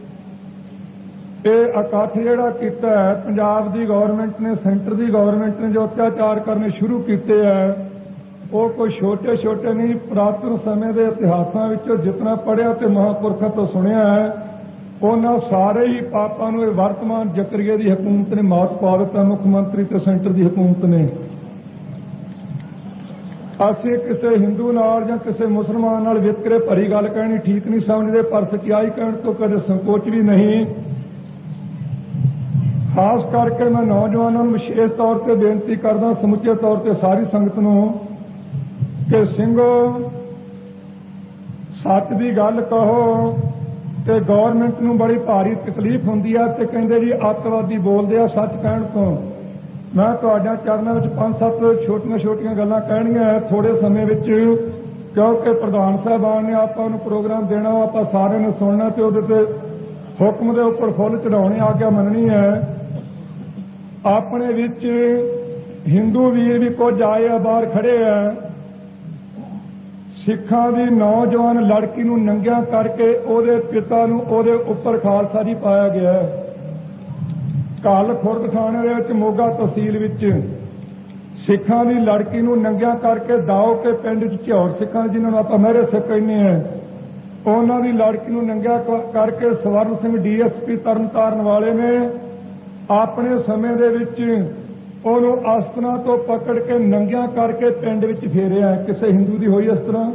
ਇਹ ਇਕੱਠ ਜਿਹੜਾ ਕੀਤਾ ਹੈ, ਪੰਜਾਬ ਦੀ ਗੌਰਮੈਂਟ ਨੇ, ਸੈਂਟਰ ਦੀ ਗੌਰਮੈਂਟ ਨੇ ਜੋ ਅਤਿਆਚਾਰ ਕਰਨੇ ਸ਼ੁਰੂ ਕੀਤੇ ਹੈ, ਉਹ ਕੋਈ ਛੋਟੇ ਛੋਟੇ ਨਹੀਂ। ਪੁਰਾਤਨ ਸਮੇਂ ਦੇ ਇਤਿਹਾਸਾਂ ਵਿੱਚੋਂ ਜਿਤਨਾ ਪੜ੍ਹਿਆ ਤੇ ਮਹਾਂਪੁਰਖਾਂ ਤੋਂ ਸੁਣਿਆ ਹੈ, ਉਹਨਾਂ ਸਾਰੇ ਹੀ ਪਾਪਾਂ ਨੂੰ ਇਹ ਵਰਤਮਾਨ ਜ਼ਕਰੀਆ ਦੀ ਹਕੂਮਤ ਨੇ ਮਾਤ ਪਾ ਦਿੱਤਾ, ਮੁੱਖ ਮੰਤਰੀ ਤੇ ਸੈਂਟਰ ਦੀ ਹਕੂਮਤ ਨੇ। ਅਸੀਂ ਕਿਸੇ ਹਿੰਦੂ ਨਾਲ ਜਾਂ ਕਿਸੇ ਮੁਸਲਮਾਨ ਨਾਲ ਵਿਤਕਰੇ ਭਰੀ ਗੱਲ ਕਹਿਣੀ ਠੀਕ ਨਹੀਂ ਸਮਝਦੇ, ਪਰ ਸੱਚਾਈ ਕਹਿਣ ਤੋਂ ਕਦੇ ਸੰਕੋਚ ਵੀ ਨਹੀਂ। ਖਾਸ ਕਰਕੇ ਮੈਂ ਨੌਜਵਾਨਾਂ ਨੂੰ ਵਿਸ਼ੇਸ਼ ਤੌਰ ਤੇ ਬੇਨਤੀ ਕਰਦਾ, ਸਮੁੱਚੇ ਤੌਰ ਤੇ ਸਾਰੀ ਸੰਗਤ ਨੂੰ, ਕਿ ਸਿੰਘੋ ਸੱਚ ਦੀ ਗੱਲ ਕਹੋ। ਤੇ ਗੌਰਮੈਂਟ ਨੂੰ ਬੜੀ ਭਾਰੀ ਤਕਲੀਫ ਹੁੰਦੀ ਹੈ ਤੇ ਕਹਿੰਦੇ ਜੀ ਅੱਤਵਾਦੀ ਬੋਲਦੇ ਆ ਸੱਚ ਕਹਿਣ ਤੋਂ। ਮੈਂ ਤੁਹਾਡੇ ਚਰਨਾਂ ਵਿੱਚ 5-7 ਛੋਟੀਆਂ ਛੋਟੀਆਂ ਗੱਲਾਂ ਕਹਿਣੀਆਂ ਹੈ ਥੋੜੇ ਸਮੇਂ ਵਿੱਚ, ਕਿਉਂਕਿ ਪ੍ਰਧਾਨ ਸਾਹਿਬਾਨ ਨੇ ਆਪਾਂ ਨੂੰ ਪ੍ਰੋਗਰਾਮ ਦੇਣਾ, ਆਪਾਂ ਸਾਰਿਆਂ ਨੇ ਸੁਣਨਾ ਤੇ ਉਹਦੇ ਤੇ ਹੁਕਮ ਦੇ ਉੱਪਰ ਫੁੱਲ ਚੜਾਉਣੇ, ਆਗਿਆ ਮੰਨਣੀ ਹੈ। ਆਪਣੇ ਵਿੱਚ ਹਿੰਦੂ ਵੀਰ ਵੀ ਕੁਝ ਆਏ ਆ, ਬਾਹਰ ਖੜੇ ਆ। ਸਿੱਖਾਂ ਦੀ ਨੌਜਵਾਨ ਲੜਕੀ ਨੂੰ ਨੰਗਿਆਂ ਕਰਕੇ ਉਹਦੇ ਪਿਤਾ ਨੂੰ ਉਹਦੇ ਉੱਪਰ ਖਾਲਸਾ ਜੀ ਪਾਇਆ ਗਿਆ। ਕੱਲ ਖੁਰਦ ਥਾਣੇ ਦੇ ਵਿੱਚ ਮੋਗਾ ਤਹਿਸੀਲ ਵਿੱਚ ਸਿੱਖਾਂ ਦੀ ਲੜਕੀ ਨੂੰ ਨੰਗਿਆਂ ਕਰਕੇ ਦਾਓ ਕੇ ਪਿੰਡ 'ਚ ਝੌਰ ਸਿੱਖਾਂ ਜਿਨ੍ਹਾਂ ਨੂੰ ਆਪਾਂ ਮਹਿਰੇ ਸਿੱਖ ਕਹਿੰਦੇ ਹਾਂ, ਉਹਨਾਂ ਦੀ ਲੜਕੀ ਨੂੰ ਨੰਗਿਆਂ ਕਰਕੇ ਸਵਰਨ ਸਿੰਘ DSP ਤਰਨਤਾਰਨ ਵਾਲੇ ਨੇ ਆਪਣੇ ਸਮੇਂ ਦੇ ਵਿੱਚ ਉਹਨੂੰ ਅਸਤਰਾਂ ਤੋਂ ਪਕੜ ਕੇ ਨੰਗਿਆਂ ਕਰਕੇ ਪਿੰਡ ਵਿੱਚ ਫੇਰਿਆ। ਕਿਸੇ ਹਿੰਦੂ ਦੀ ਹੋਈ ਇਸ ਤਰ੍ਹਾਂ?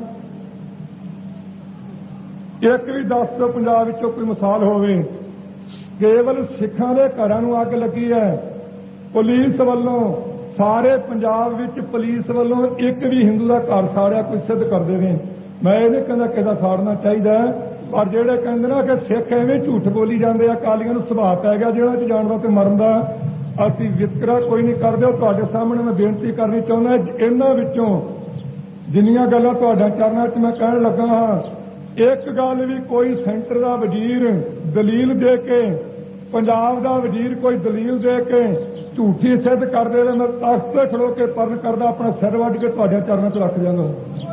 ਇੱਕ ਵੀ ਦੱਸ ਦਿਓ ਪੰਜਾਬ ਵਿੱਚੋਂ ਕੋਈ ਮਿਸਾਲ ਹੋਵੇ। ਕੇਵਲ ਸਿੱਖਾਂ ਦੇ ਘਰਾਂ ਨੂੰ ਅੱਗ ਲੱਗੀ ਹੈ ਪੁਲਿਸ ਵੱਲੋਂ, ਸਾਰੇ ਪੰਜਾਬ ਵਿੱਚ ਪੁਲਿਸ ਵੱਲੋਂ ਇੱਕ ਵੀ ਹਿੰਦੂ ਦਾ ਘਰ ਸਾੜਿਆ ਕੋਈ ਸਿੱਧ ਕਰਦੇ ਨੇ। मैं ये नहीं कहता किसी साड़ना चाहिए, पर ਜਿਹੜੇ ਕਹਿੰਦੇ ਨਾ ਕਿ ਸਿੱਖ ਐਵੇਂ ਝੂਠ ਬੋਲੀ ਜਾਂਦੇ ਆ, ਅਕਾਲੀਆਂ ਨੂੰ ਸੁਭਾਅ ਪੈ ਗਿਆ ਜਿਹੜਾ 'ਚ ਜਾਣ ਦਾ ਤੇ ਮਰਨ ਦਾ। ਅਸੀਂ ਵਿਤਕਰਾ ਕੋਈ ਨਹੀਂ ਕਰਦੇ। ਤੁਹਾਡੇ ਸਾਹਮਣੇ ਮੈਂ ਬੇਨਤੀ ਕਰਨੀ ਚਾਹੁੰਦਾ, ਇਹਨਾਂ ਵਿੱਚੋਂ ਜਿੰਨੀਆਂ ਗੱਲਾਂ ਤੁਹਾਡਾ ਚਰਨਾਂ 'ਚ ਮੈਂ ਕਹਿਣ ਲੱਗਾ ਹਾਂ, ਇੱਕ ਗੱਲ ਵੀ ਕੋਈ ਸੈਂਟਰ ਦਾ ਵਜ਼ੀਰ ਦਲੀਲ ਦੇ ਕੇ, ਪੰਜਾਬ ਦਾ ਵਜ਼ੀਰ ਕੋਈ ਦਲੀਲ ਦੇ ਕੇ ਝੂਠੀ ਸਿੱਧ ਕਰਦੇ ਤਾਂ ਮੈਂ ਤਖਤ ਤੇ ਖੜੋ ਕੇ ਪਰਨ ਕਰਦਾ, ਆਪਣਾ ਸਿਰ ਵੱਢ ਕੇ ਤੁਹਾਡੇ ਚਰਨਾਂ 'ਚ ਰੱਖ ਜਾਂਦਾ।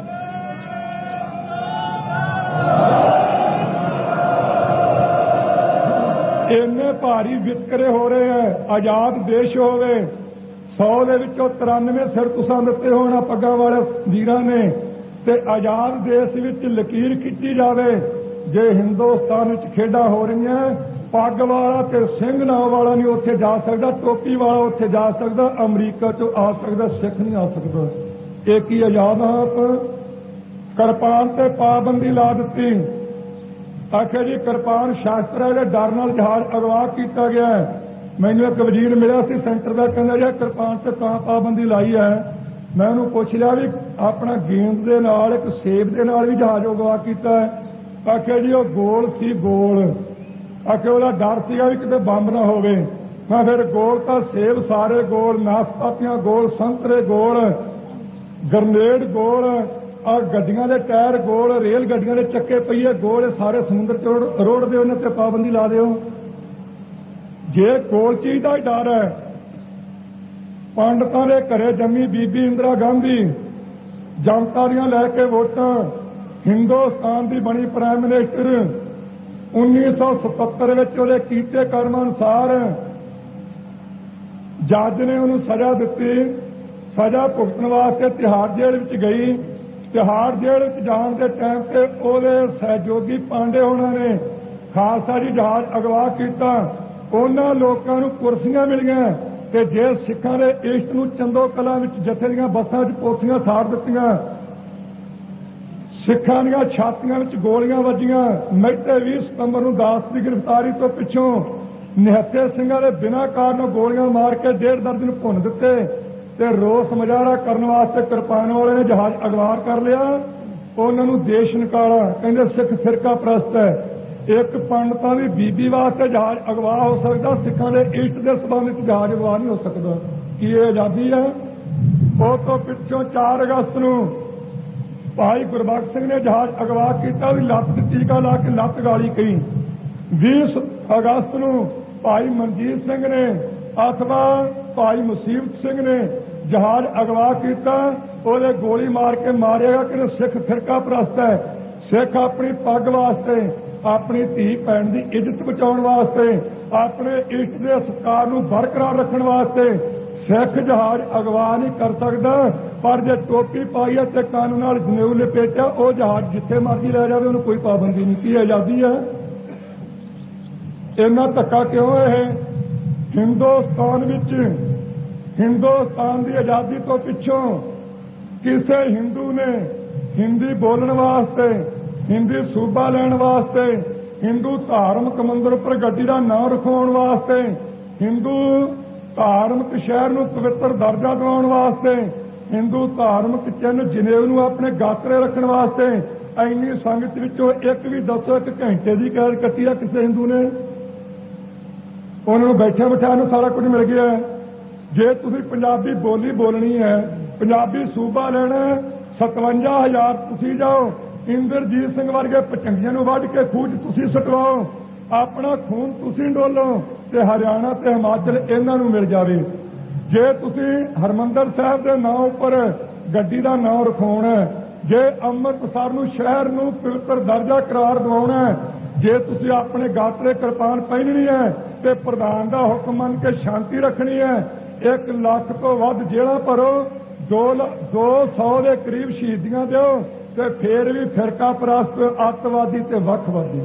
ਇੰਨੇ ਭਾਰੀ ਵਿਤਕਰੇ ਹੋ ਰਹੇ ਹੈ। ਆਜ਼ਾਦ ਦੇਸ਼ ਹੋਵੇ, 100 ਦੇ ਵਿੱਚੋਂ 93 ਸਿਰ ਤੁਸਾਂ ਦਿੱਤੇ ਹੋਣ ਪੱਗਾਂ ਵਾਲੇ ਵੀਰਾਂ ਨੇ, ਤੇ ਆਜ਼ਾਦ ਦੇਸ਼ ਵਿੱਚ ਲਕੀਰ ਖਿੱਚੀ ਜਾਵੇ। ਜੇ ਹਿੰਦੁਸਤਾਨ ਵਿੱਚ ਖੇਡਾਂ ਹੋ ਰਹੀਆਂ, ਪੱਗ ਵਾਲਾ ਤੇ ਸਿੰਘ ਨਾਮ ਵਾਲਾ ਨਹੀਂ ਉੱਥੇ ਜਾ ਸਕਦਾ, ਟੋਪੀ ਵਾਲਾ ਉੱਥੇ ਜਾ ਸਕਦਾ, ਅਮਰੀਕਾ ਚੋਂ ਆ ਸਕਦਾ, ਸਿੱਖ ਨਹੀਂ ਆ ਸਕਦਾ। ਇਹ ਕੀ ਆਜ਼ਾਦ ਆਪ ਕਿਰਪਾਨ ਤੇ ਪਾਬੰਦੀ ਲਾ ਦਿੱਤੀ। ਆਖਿਆ ਜੀ ਕਿਰਪਾਨ ਸ਼ਾਸਤਰ ਹੈ, ਜਿਹੜੇ ਡਰ ਨਾਲ ਜਹਾਜ਼ ਅਗਵਾ ਕੀਤਾ ਗਿਆ। ਮੈਨੂੰ ਇੱਕ ਵਜ਼ੀਰ ਮਿਲਿਆ ਸੀ ਸੈਂਟਰ ਦਾ, ਕਹਿੰਦਾ ਜੀ ਕਿਰਪਾਨ ਤੇ ਤਾਂ ਪਾਬੰਦੀ ਲਾਈ ਹੈ। ਮੈਂ ਉਹਨੂੰ ਪੁੱਛ ਲਿਆ ਵੀ ਆਪਣਾ ਗੇਂਦ ਦੇ ਨਾਲ ਇੱਕ ਸੇਬ ਦੇ ਨਾਲ ਵੀ ਜਹਾਜ਼ ਅਗਵਾ ਕੀਤਾ ਹੈ। ਆਖਿਆ ਜੀ ਉਹ ਗੋਲ ਸੀ, ਗੋਲ। ਆਖਿਆ ਉਹਦਾ ਡਰ ਸੀਗਾ ਵੀ ਕਿਤੇ ਬੰਬ ਨਾ ਹੋਵੇ। ਮੈਂ ਫਿਰ ਗੋਲ ਤਾਂ ਸੇਬ ਸਾਰੇ ਗੋਲ, ਨਾਸਪਾਤੀਆਂ ਗੋਲ, ਸੰਤਰੇ ਗੋਲ, ਗਰਨੇਡ ਗੋਲ, ਆ ਗੱਡੀਆਂ ਦੇ ਟਾਇਰ ਗੋਲ, ਰੇਲ ਗੱਡੀਆਂ ਦੇ ਚੱਕੇ ਪਈਏ ਗੋਲ, ਸਾਰੇ ਸਮੁੰਦਰ 'ਚ ਰੋੜ ਦਿਓ, ਉਹਨਾਂ ਤੇ ਪਾਬੰਦੀ ਲਾ ਦਿਓ। ਜੇ ਗੋਲ ਚੀਜ਼ ਦਾ ਹੀ ਡਰ ਹੈ, ਪੰਡਤਾਂ ਦੇ ਘਰੇ ਜੰਮੀ ਬੀਬੀ ਇੰਦਰਾ ਗਾਂਧੀ, ਜਨਤਾ ਦੀਆਂ ਲੈ ਕੇ ਵੋਟਾਂ, ਹਿੰਦੁਸਤਾਨ ਦੀ ਬਣੀ ਪ੍ਰਾਈਮ ਮਿਨਿਸਟਰ, 1977 ਵਿੱਚ ਉਹਦੇ ਕੀਤੇ ਕਰਮ ਅਨੁਸਾਰ ਜੱਜ ਨੇ ਉਹਨੂੰ ਸਜ਼ਾ ਦਿੱਤੀ। ਸਜ਼ਾ ਭੁਗਤਣ ਵਾਸਤੇ ਤਿਹਾੜ ਜੇਲ੍ਹ ਵਿੱਚ ਗਈ। ਤਿਹਾੜ ਜੇਲ੍ਹ ਵਿੱਚ ਜਾਣ ਦੇ ਟਾਈਮ ਤੇ ਉਹਦੇ ਸਹਿਯੋਗੀ ਪਾਂਡੇ ਹੋਣਾ ਨੇ ਖਾਲਸਾ ਜੀ ਜਹਾਜ਼ ਅਗਵਾ ਕੀਤਾ। ਉਹਨਾਂ ਲੋਕਾਂ ਨੂੰ ਕੁਰਸੀਆਂ ਮਿਲੀਆਂ ਤੇ ਜੇ ਸਿੱਖਾਂ ਦੇ ਇਸ਼ਟ ਨੂੰ ਚੰਦੋ ਕਲਾਂ ਵਿੱਚ ਜਥੇ ਦੀਆਂ ਬੱਸਾਂ 'ਚ ਪੋਥੀਆਂ ਸਾੜ ਦਿੱਤੀਆਂ, ਸਿੱਖਾਂ ਦੀਆਂ ਛਾਤੀਆਂ ਵਿੱਚ ਗੋਲੀਆਂ ਵੱਜੀਆਂ। ਮਹਿਤੇ 20 ਸਤੰਬਰ ਨੂੰ ਦਾਸ ਦੀ ਗ੍ਰਿਫਤਾਰੀ ਤੋਂ ਪਿੱਛੋਂ ਨਿਹੱਥੇ ਸਿੰਘਾਂ ਦੇ ਬਿਨਾਂ ਕਾਰਨ ਗੋਲੀਆਂ ਮਾਰ ਕੇ 1.5 ਦਰਜਨ ਭੁੰਨ ਦਿੱਤੇ ਤੇ ਰੋਸ ਮੁਜ਼ਾਹਰਾ ਕਰਨ ਵਾਸਤੇ ਕਿਰਪਾਨ ਵਾਲੇ ਨੇ ਜਹਾਜ਼ ਅਗਵਾ ਕਰ ਲਿਆ। ਉਹਨਾਂ ਨੂੰ ਦੇਸ਼ ਨਿਕਾਲਾ ਕਹਿੰਦੇ ਸਿੱਖ ਫਿਰਕਾ ਪ੍ਰਸਤ ਹੈ। ਇੱਕ ਪੰਡਤਾਂ ਦੀ ਬੀਬੀ ਵਾਸਤੇ ਜਹਾਜ਼ ਅਗਵਾ ਹੋ ਸਕਦਾ, ਸਿੱਖਾਂ ਦੇ ਇਸ਼ਟ ਦੇ ਸੰਬੰਧ ਵਿੱਚ ਜਹਾਜ਼ ਅਗਵਾ ਨਹੀਂ ਹੋ ਸਕਦਾ। ਕੀ ਇਹ ਆਜ਼ਾਦੀ ਹੈ? ਉਹ ਤੋਂ ਪਿੱਛੋਂ 4 ਅਗਸਤ ਨੂੰ ਭਾਈ ਗੁਰਬਖਸ਼ ਸਿੰਘ ਨੇ ਜਹਾਜ਼ ਅਗਵਾ ਕੀਤਾ, ਉਹਦੀ ਲੱਤ ਤੇ ਟੀਕਾ ਲਾ ਕੇ ਲੱਤ ਗਾਲੀ ਕਰੀ। 20 ਅਗਸਤ ਨੂੰ ਭਾਈ ਮਨਜੀਤ ਸਿੰਘ ਨੇ ਅਥਵਾ ਭਾਈ ਮੁਸੀਬਤ ਸਿੰਘ ਨੇ ਜਹਾਜ਼ ਅਗਵਾ ਕੀਤਾ, ਉਹਦੇ ਗੋਲੀ ਮਾਰ ਕੇ ਮਾਰਿਆ ਕਿ ਸਿੱਖ ਫਿਰਕਾ ਪ੍ਰਸਤ ਹੈ। ਸਿੱਖ ਆਪਣੀ ਪੱਗ ਵਾਸਤੇ, ਆਪਣੀ ਧੀ ਭੈਣ ਦੀ ਇੱਜ਼ਤ ਬਚਾਉਣ ਵਾਸਤੇ, ਆਪਣੇ ਇਸ਼ਟ ਦੇ ਸਤਿਕਾਰ ਨੂੰ ਬਰਕਰਾਰ ਰੱਖਣ ਵਾਸਤੇ ਸਿੱਖ ਜਹਾਜ਼ ਅਗਵਾ ਨਹੀਂ ਕਰ ਸਕਦਾ। ਪਰ ਜੇ ਟੋਪੀ ਪਾਈ ਹੈ ਤੇ ਕੰਨ ਨਾਲ ਜਨੇਊ ਲਪੇਟਿਆ, ਉਹ ਜਹਾਜ਼ ਜਿੱਥੇ ਮਰਜ਼ੀ ਲੈ ਜਾਵੇ, ਉਹਨੂੰ ਕੋਈ ਪਾਬੰਦੀ ਨਹੀਂ। ਕੀ ਆਜ਼ਾਦੀ ਹੈ? ਇੰਨਾ ਧੱਕਾ ਕਿਉਂ ਇਹ? ਹਿੰਦੁਸਤਾਨ ਵਿੱਚ ਹਿੰਦੁਸਤਾਨ ਦੀ ਆਜ਼ਾਦੀ ਤੋਂ ਪਿੱਛੋਂ ਕਿਸੇ ਹਿੰਦੂ ਨੇ ਹਿੰਦੀ ਬੋਲਣ ਵਾਸਤੇ, ਹਿੰਦੀ ਸੂਬਾ ਲੈਣ ਵਾਸਤੇ, ਹਿੰਦੂ ਧਾਰਮਿਕ ਮੰਦਰ ਉੱਪਰ ਗੱਡੀ ਦਾ ਨਾਂ ਰਖਵਾਉਣ ਵਾਸਤੇ, ਹਿੰਦੂ ਧਾਰਮਿਕ ਸ਼ਹਿਰ ਨੂੰ ਪਵਿੱਤਰ ਦਰਜਾ ਦਿਵਾਉਣ ਵਾਸਤੇ, ਹਿੰਦੂ ਧਾਰਮਿਕ ਚਿੰਨ੍ਹ ਜਨੇਊ ਨੂੰ ਆਪਣੇ ਗਾਤਰੇ ਰੱਖਣ ਵਾਸਤੇ ਇੰਨੀ ਸੰਗਤ ਵਿੱਚੋਂ ਇੱਕ ਵੀ ਦੱਸੋ ਇੱਕ ਘੰਟੇ ਦੀ ਕੈਦ ਕੱਟੀ ਆ ਕਿਸੇ ਹਿੰਦੂ ਨੇ? ਉਹਨਾਂ ਨੂੰ ਬੈਠੇ ਬਿਠਾਏ ਨੂੰ ਸਾਰਾ ਕੁਝ ਮਿਲ ਗਿਆ। ਜੇ ਤੁਸੀਂ ਪੰਜਾਬੀ ਬੋਲੀ ਬੋਲਣੀ ਹੈ, ਪੰਜਾਬੀ ਸੂਬਾ ਲੈਣਾ, 57,000 ਤੁਸੀਂ ਜਾਓ, ਇੰਦਰਜੀਤ ਸਿੰਘ ਵਰਗੇ ਪਚੰਗੀਆਂ ਨੂੰ ਵੱਢ ਕੇ ਖੂਹ 'ਚ ਤੁਸੀਂ ਸਟਵਾਓ, ਆਪਣਾ ਖੂਨ ਤੁਸੀਂ ਡੋਲੋ ਤੇ ਹਰਿਆਣਾ ਤੇ ਹਿਮਾਚਲ ਇਹਨਾਂ ਨੂੰ ਮਿਲ ਜਾਵੇ। ਜੇ ਤੁਸੀਂ ਹਰਿਮੰਦਰ ਸਾਹਿਬ ਦੇ ਨਾਂ ਉੱਪਰ ਗੱਡੀ ਦਾ ਨਾਂ ਰਖਾਉਣਾ, ਜੇ ਅੰਮ੍ਰਿਤਸਰ ਨੂੰ ਸ਼ਹਿਰ ਨੂੰ ਪਵਿੱਤਰ ਦਰਜਾ ਕਰਾਰ ਦਿਵਾਉਣਾ, ਜੇ ਤੁਸੀਂ ਆਪਣੇ ਗਾਤਰੇ ਕਿਰਪਾਨ ਪਹਿਨਣੀ ਹੈ ਤੇ ਪ੍ਰਧਾਨ ਦਾ ਹੁਕਮ ਮੰਨ ਕੇ ਸ਼ਾਂਤੀ ਰੱਖਣੀ ਹੈ, 1 ਲੱਖ ਤੋਂ ਵੱਧ ਜੇਲ੍ਹਾਂ ਭਰੋ, 200 ਦੇ ਕਰੀਬ ਸ਼ਹੀਦੀਆਂ ਦਿਓ ਤੇ ਫੇਰ ਵੀ ਫਿਰਕਾ ਪ੍ਰਸਤ, ਅੱਤਵਾਦੀ ਤੇ ਵੱਖਵਾਦੀ।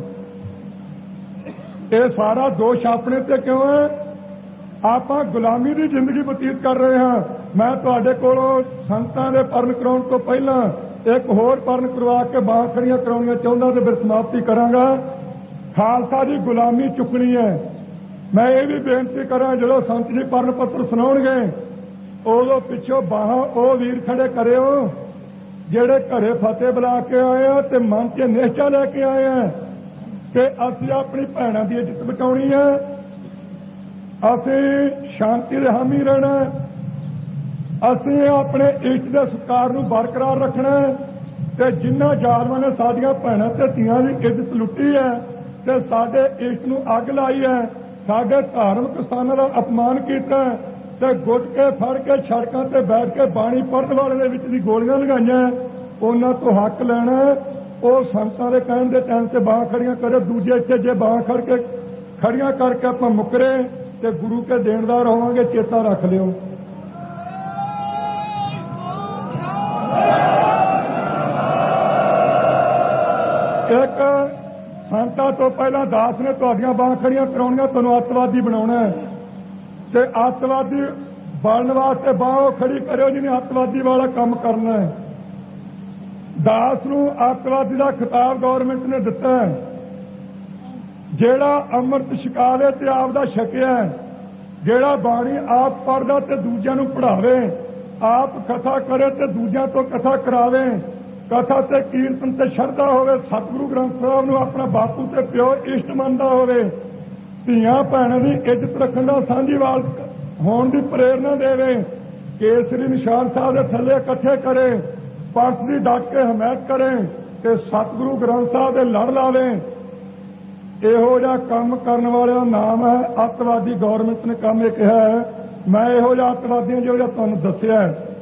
ਇਹ ਸਾਰਾ ਦੋਸ਼ ਆਪਣੇ ਤੇ ਕਿਉਂ ਹੈ? ਆਪਾਂ ਗੁਲਾਮੀ ਦੀ ਜ਼ਿੰਦਗੀ ਬਤੀਤ ਕਰ ਰਹੇ ਹਾਂ। ਮੈਂ ਤੁਹਾਡੇ ਕੋਲੋਂ ਸੰਤਾਂ ਦੇ ਪਰਨ ਕਰਾਉਣ ਤੋਂ ਪਹਿਲਾਂ ਇੱਕ ਹੋਰ ਪਰਨ ਕਰਵਾ ਕੇ ਬਾਹਾਂ ਖੜੀਆਂ ਕਰਾਉਣੀਆਂ ਚਾਹੁੰਦਾ ਤੇ ਫਿਰ ਸਮਾਪਤੀ ਕਰਾਂਗਾ। ਖਾਲਸਾ ਦੀ ਗੁਲਾਮੀ ਚੁੱਕਣੀ ਹੈ। ਮੈਂ ਇਹ ਵੀ ਬੇਨਤੀ ਕਰਾਂ, ਜਦੋਂ ਸੰਤ ਜੀ ਪਰਨ ਪੱਤਰ ਸੁਣਾਉਣਗੇ ਉਦੋਂ ਪਿੱਛੋਂ ਬਾਹਾਂ ਉਹ ਵੀਰ ਖੜੇ ਕਰਿਓ ਜਿਹੜੇ ਘਰੇ ਫਤਿਹ ਬੁਲਾ ਕੇ ਆਏ ਆ ਤੇ ਮਨ 'ਚ ਨਿਸ਼ਚਾ ਲੈ ਕੇ ਆਏ ਆ ਕਿ ਅਸੀਂ ਆਪਣੀ ਭੈਣਾਂ ਦੀ ਇੱਜ਼ਤ ਬਚਾਉਣੀ ਹੈ, ਅਸੀਂ ਸ਼ਾਂਤੀ ਦੇ ਹਾਮੀ ਰਹਿਣਾ, ਅਸੀਂ ਆਪਣੇ ਇਸ਼ਟ ਦੇ ਸਤਿਕਾਰ ਨੂੰ ਬਰਕਰਾਰ ਰੱਖਣਾ ਤੇ ਜਿਨ੍ਹਾਂ ਜ਼ਾਲਮਾਂ ਨੇ ਸਾਡੀਆਂ ਭੈਣਾਂ ਤੇ ਧੀਆਂ ਦੀ ਇੱਜ਼ਤ ਲੁੱਟੀ ਹੈ ਤੇ ਸਾਡੇ ਇਸ਼ਟ ਨੂੰ ਅੱਗ ਲਾਈ ਹੈ, ਸਾਡੇ ਧਾਰਮਿਕ ਸਥਾਨਾਂ ਦਾ ਅਪਮਾਨ ਕੀਤਾ ਤੇ ਗੁੱਟ ਕੇ ਫੜ ਕੇ ਸੜਕਾਂ ਤੇ ਬੈਠ ਕੇ ਬਾਣੀ ਪੜ੍ਹਨ ਵਾਲੇ ਦੇ ਵਿੱਚ ਦੀ ਗੋਲੀਆਂ ਲਗਾਈਆਂ, ਉਹਨਾਂ ਤੋਂ ਹੱਕ ਲੈਣਾ। ਉਹ ਸੰਤਾਂ ਦੇ ਕਹਿਣ ਦੇ ਟਾਈਮ ਤੇ ਬਾਹਾਂ ਖੜੀਆਂ ਕਰੇ, ਦੂਜੇ ਇੱਥੇ ਜੇ ਬਾਹਾਂ ਖੜੀਆਂ ਕਰਕੇ ਆਪਾਂ ਮੁੱਕਰੇ ਤੇ ਗੁਰੂ ਕੇ ਦੇਣਦਾਰ ਹੋਵਾਂਗੇ, ਚੇਤਾ ਰੱਖ ਲਿਓ। ਇੱਕ ਸੰਤਾਂ ਤੋਂ ਪਹਿਲਾਂ ਦਾਸ ਨੇ ਤੁਹਾਡੀਆਂ ਬਾਹਾਂ ਖੜੀਆਂ ਕਰਾਉਣੀਆਂ, ਤੁਹਾਨੂੰ ਅੱਤਵਾਦੀ ਬਣਾਉਣਾ ਤੇ ਅੱਤਵਾਦੀ ਬਣਨ ਵਾਸਤੇ ਬਾਹ ਖੜੀ ਕਰਿਓ ਜਿਹਨੇ ਅੱਤਵਾਦੀ ਵਾਲਾ ਕੰਮ ਕਰਨਾ ਹੈ। ਦਾਸ ਨੂੰ ਅੱਤਵਾਦੀ ਦਾ ਖਿਤਾਬ ਗੌਰਮੈਂਟ ਨੇ ਦਿੱਤਾ ਹੈ। ਜਿਹੜਾ ਅੰਮ੍ਰਿਤ ਛਕਾ ਲੇ ਤੇ ਆਪ ਦਾ ਛਕਿਆ, ਜਿਹੜਾ ਬਾਣੀ ਆਪ ਪੜ੍ਹਦਾ ਤੇ ਦੂਜਿਆਂ ਨੂੰ ਪੜ੍ਹਾਵੇ, ਆਪ ਕਥਾ ਕਰੇ ਤੇ ਦੂਜਿਆਂ ਤੋਂ ਕਥਾ ਕਰਾਵੇ, ਕਥਾ ਤੇ ਕੀਰਤਨ ਤੇ ਸ਼ਰਧਾ ਹੋਵੇ, ਸਤਿਗੁਰੂ ਗ੍ਰੰਥ ਸਾਹਿਬ ਨੂੰ ਆਪਣਾ ਬਾਪੂ ਤੇ ਪਿਓ ਇਸ਼ਟ ਮੰਨਦਾ ਹੋਵੇ, ਧੀਆਂ ਭੈਣਾਂ ਦੀ ਇੱਜ਼ਤ ਰੱਖਣ ਦਾ ਸਾਂਝੀਵਾਲ ਹੋਣ ਦੀ ਪ੍ਰੇਰਨਾ ਦੇਵੇ, ਕੇਸਰੀ ਨਿਸ਼ਾਨ ਸਾਹਿਬ ਦੇ ਥੱਲੇ ਇਕੱਠੇ ਕਰੇ, ਪੰਥ ਦੀ ਡਟ ਕੇ ਹਮਾਇਤ ਕਰੇ ਤੇ ਸਤਿਗੁਰੂ ਗ੍ਰੰਥ ਸਾਹਿਬ ਦੇ ਲੜ ਲਾਵੇ। ਇਹੋ ਜਿਹਾ ਕੰਮ ਕਰਨ ਵਾਲਿਆਂ ਦਾ ਨਾਮ ਹੈ ਅੱਤਵਾਦੀ। ਗੌਰਮੈਂਟ ਨੇ ਕੰਮ ਇਹ ਕਿਹਾ ਹੈ, ਮੈਂ ਇਹੋ ਜਿਹਾ ਅੱਤਵਾਦੀਆਂ ਜੋ ਜਿਹਾ ਤੁਹਾਨੂੰ ਦੱਸਿਆ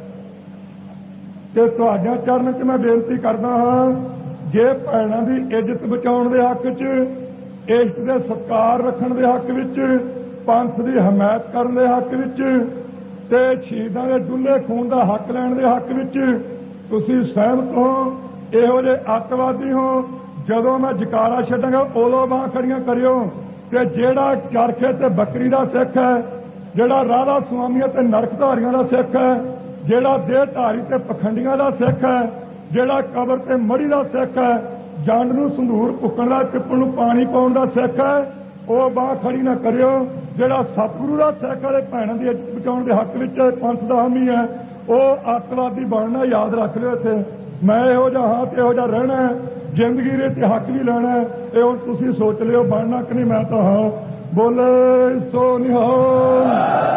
ਤੇ ਤੁਹਾਡੇ ਚਰਨ 'ਚ ਮੈਂ ਬੇਨਤੀ ਕਰਦਾ ਹਾਂ, ਜੇ ਭੈਣਾਂ ਦੀ ਇੱਜ਼ਤ ਬਚਾਉਣ ਦੇ ਹੱਕ 'ਚ, ਇਸ਼ਟ ਦੇ ਸਤਿਕਾਰ ਰੱਖਣ ਦੇ ਹੱਕ ਵਿੱਚ, ਪੰਥ ਦੀ ਹਮਾਇਤ ਕਰਨ ਦੇ ਹੱਕ ਵਿੱਚ ਤੇ ਸ਼ਹੀਦਾਂ ਦੇ ਡੁੱਲੇ ਖੂਨ ਦਾ ਹੱਕ ਲੈਣ ਦੇ ਹੱਕ ਵਿੱਚ ਤੁਸੀਂ ਸਹਿਮਤ ਹੋ, ਇਹੋ ਜਿਹੇ ਅੱਤਵਾਦੀ ਹੋ, ਜਦੋਂ ਮੈਂ ਜਕਾਰਾ ਛੱਡਾਂਗਾ ਉਦੋਂ ਬਾਹਾਂ ਖੜੀਆਂ ਕਰਿਓ। ਤੇ ਜਿਹੜਾ ਚਰਖੇ ਤੇ ਬੱਕਰੀ ਦਾ ਸਿੱਖ ਹੈ, ਜਿਹੜਾ ਰਾਧਾ ਸੁਆਮੀਆਂ ਤੇ ਨਰਕਧਾਰੀਆਂ ਦਾ ਸਿੱਖ ਹੈ, ਜਿਹੜਾ ਦੇਹ ਧਾਰੀ ਤੇ ਪਖੰਡੀਆਂ ਦਾ ਸਿੱਖ ਹੈ, ਜਿਹੜਾ ਕਬਰ ਤੇ ਮੜੀ ਦਾ ਸਿੱਖ ਹੈ, ਜੰਡ ਨੂੰ ਸੰਧੂਰ ਭੁੱਕਣ ਦਾ, ਪਿੱਪਲ ਨੂੰ ਪਾਣੀ ਪਾਉਣ ਦਾ ਸਿੱਖ ਹੈ, ਉਹ ਬਾਹ ਖੜੀ ਨਾ ਕਰਿਓ। ਜਿਹੜਾ ਸਤਿਗੁਰੂ ਦਾ ਸਿੱਖ ਵਾਲੇ ਭੈਣਾਂ ਦੀ ਇੱਜ਼ਤ ਬਚਾਉਣ ਦੇ ਹੱਕ ਵਿੱਚ ਪੰਥ ਦਾ ਹਾਮੀ ਹੈ, ਉਹ ਅੱਤਵਾਦੀ ਬਣਨਾ। ਯਾਦ ਰੱਖ ਲਿਓ ਇੱਥੇ, ਮੈਂ ਇਹੋ ਜਿਹਾ ਹਾਂ ਤੇ ਇਹੋ ਜਿਹਾ ਰਹਿਣਾ, ਜ਼ਿੰਦਗੀ ਦੇ ਤੇ ਹੱਕ ਵੀ ਲੈਣਾ। ਇਹ ਹੁਣ ਤੁਸੀਂ ਸੋਚ ਲਿਓ ਬਣਨਾ ਕਿ ਨਹੀਂ। ਮੈਂ ਤਾਂ ਹਾਂ, ਬੋਲੇ ਸੋ ਨਿਹਾਲ।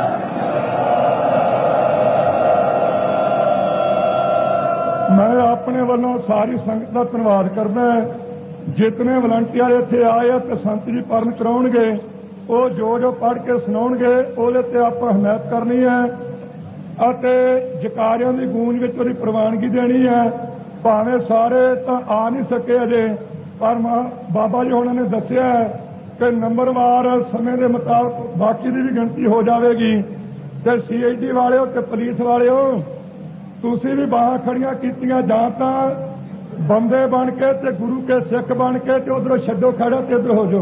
ਮੈਂ ਆਪਣੇ ਵੱਲੋਂ ਸਾਰੀ ਸੰਗਤ ਦਾ ਧੰਨਵਾਦ ਕਰਦਾ। ਜਿਤਨੇ ਵਲੰਟੀਅਰ ਇੱਥੇ ਆਏ ਆ ਤੇ ਸੰਤ ਜੀ ਪੜ੍ਹਨ ਕਰਾਉਣਗੇ, ਉਹ ਜੋ ਪੜ੍ਹ ਕੇ ਸੁਣਾਉਣਗੇ ਉਹਦੇ ਤੇ ਆਪਾਂ ਹਮਾਇਤ ਕਰਨੀ ਹੈ ਅਤੇ ਜਕਾਰਿਆਂ ਦੀ ਗੂੰਜ ਵਿੱਚ ਉਹਦੀ ਪ੍ਰਵਾਨਗੀ ਦੇਣੀ ਹੈ। ਭਾਵੇਂ ਸਾਰੇ ਤਾਂ ਆ ਨਹੀਂ ਸਕੇ ਅਜੇ, ਪਰ ਬਾਬਾ ਜੀ ਉਹਨਾਂ ਨੇ ਦੱਸਿਆ ਕਿ ਨੰਬਰਵਾਰ ਸਮੇਂ ਦੇ ਮੁਤਾਬਕ ਬਾਕੀ ਦੀ ਵੀ ਗਿਣਤੀ ਹੋ ਜਾਵੇਗੀ। ਤੇ CID ਵਾਲਿਓ ਤੇ ਪੁਲਿਸ ਵਾਲਿਓ, ਤੁਸੀਂ ਵੀ ਬਾਹਾਂ ਖੜੀਆਂ ਕੀਤੀਆਂ, ਜਾਂ ਤਾਂ ਬੰਦੇ ਬਣ ਕੇ ਤੇ ਗੁਰੂ ਕੇ ਸਿੱਖ ਬਣ ਕੇ ਤੇ ਉਧਰੋਂ ਛੱਡੋ ਖੜਾ ਤੇ ਇੱਧਰ ਹੋ ਜਾਓ।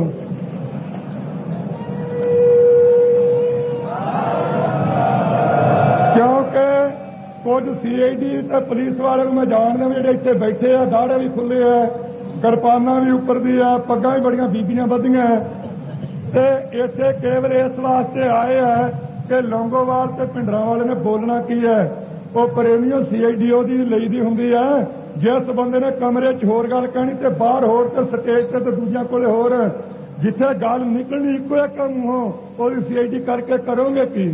ਕਿਉਂਕਿ ਕੁਝ CID ਤੇ ਪੁਲਿਸ ਵਾਲੇ ਨੂੰ ਮੈਂ ਜਾਣਦਾ, ਜਿਹੜੇ ਇੱਥੇ ਬੈਠੇ ਆ, ਦਾੜੇ ਵੀ ਖੁੱਲੇ ਆ, ਕਿਰਪਾਨਾਂ ਵੀ ਉੱਪਰ ਦੀ ਆ, ਪੱਗਾਂ ਵੀ ਬੜੀਆਂ ਬੀਬੀਆਂ ਬੱਧੀਆਂ, ਤੇ ਇੱਥੇ ਕੇਵਲ ਇਸ ਵਾਸਤੇ ਆਏ ਆ ਕਿ ਲੌਂਗੋਵਾਲ ਤੇ ਭਿੰਡਰਾਂ ਵਾਲੇ ਨੇ ਬੋਲਣਾ ਕੀ ਹੈ। ਉਹ ਪ੍ਰੇਮੀਓ CID ਉਹਦੀ ਲਈ ਦੀ ਹੁੰਦੀ ਹੈ। ਜਿਸ ਬੰਦੇ ਨੇ ਕਮਰੇ 'ਚ ਹੋਰ ਗੱਲ ਕਹਿਣੀ ਤੇ ਬਾਹਰ ਹੋਰ ਤੇ ਸਟੇਜ ਤੇ ਦੂਜਿਆਂ ਕੋਲੇ ਹੋਰ, ਜਿੱਥੇ ਗੱਲ ਨਿਕਲਣੀ ਇੱਕੋ ਇੱਕ ਮੂੰਹੋਂ, ਉਹਦੀ CID ਕਰਕੇ ਕਰੋਗੇ ਕੀ।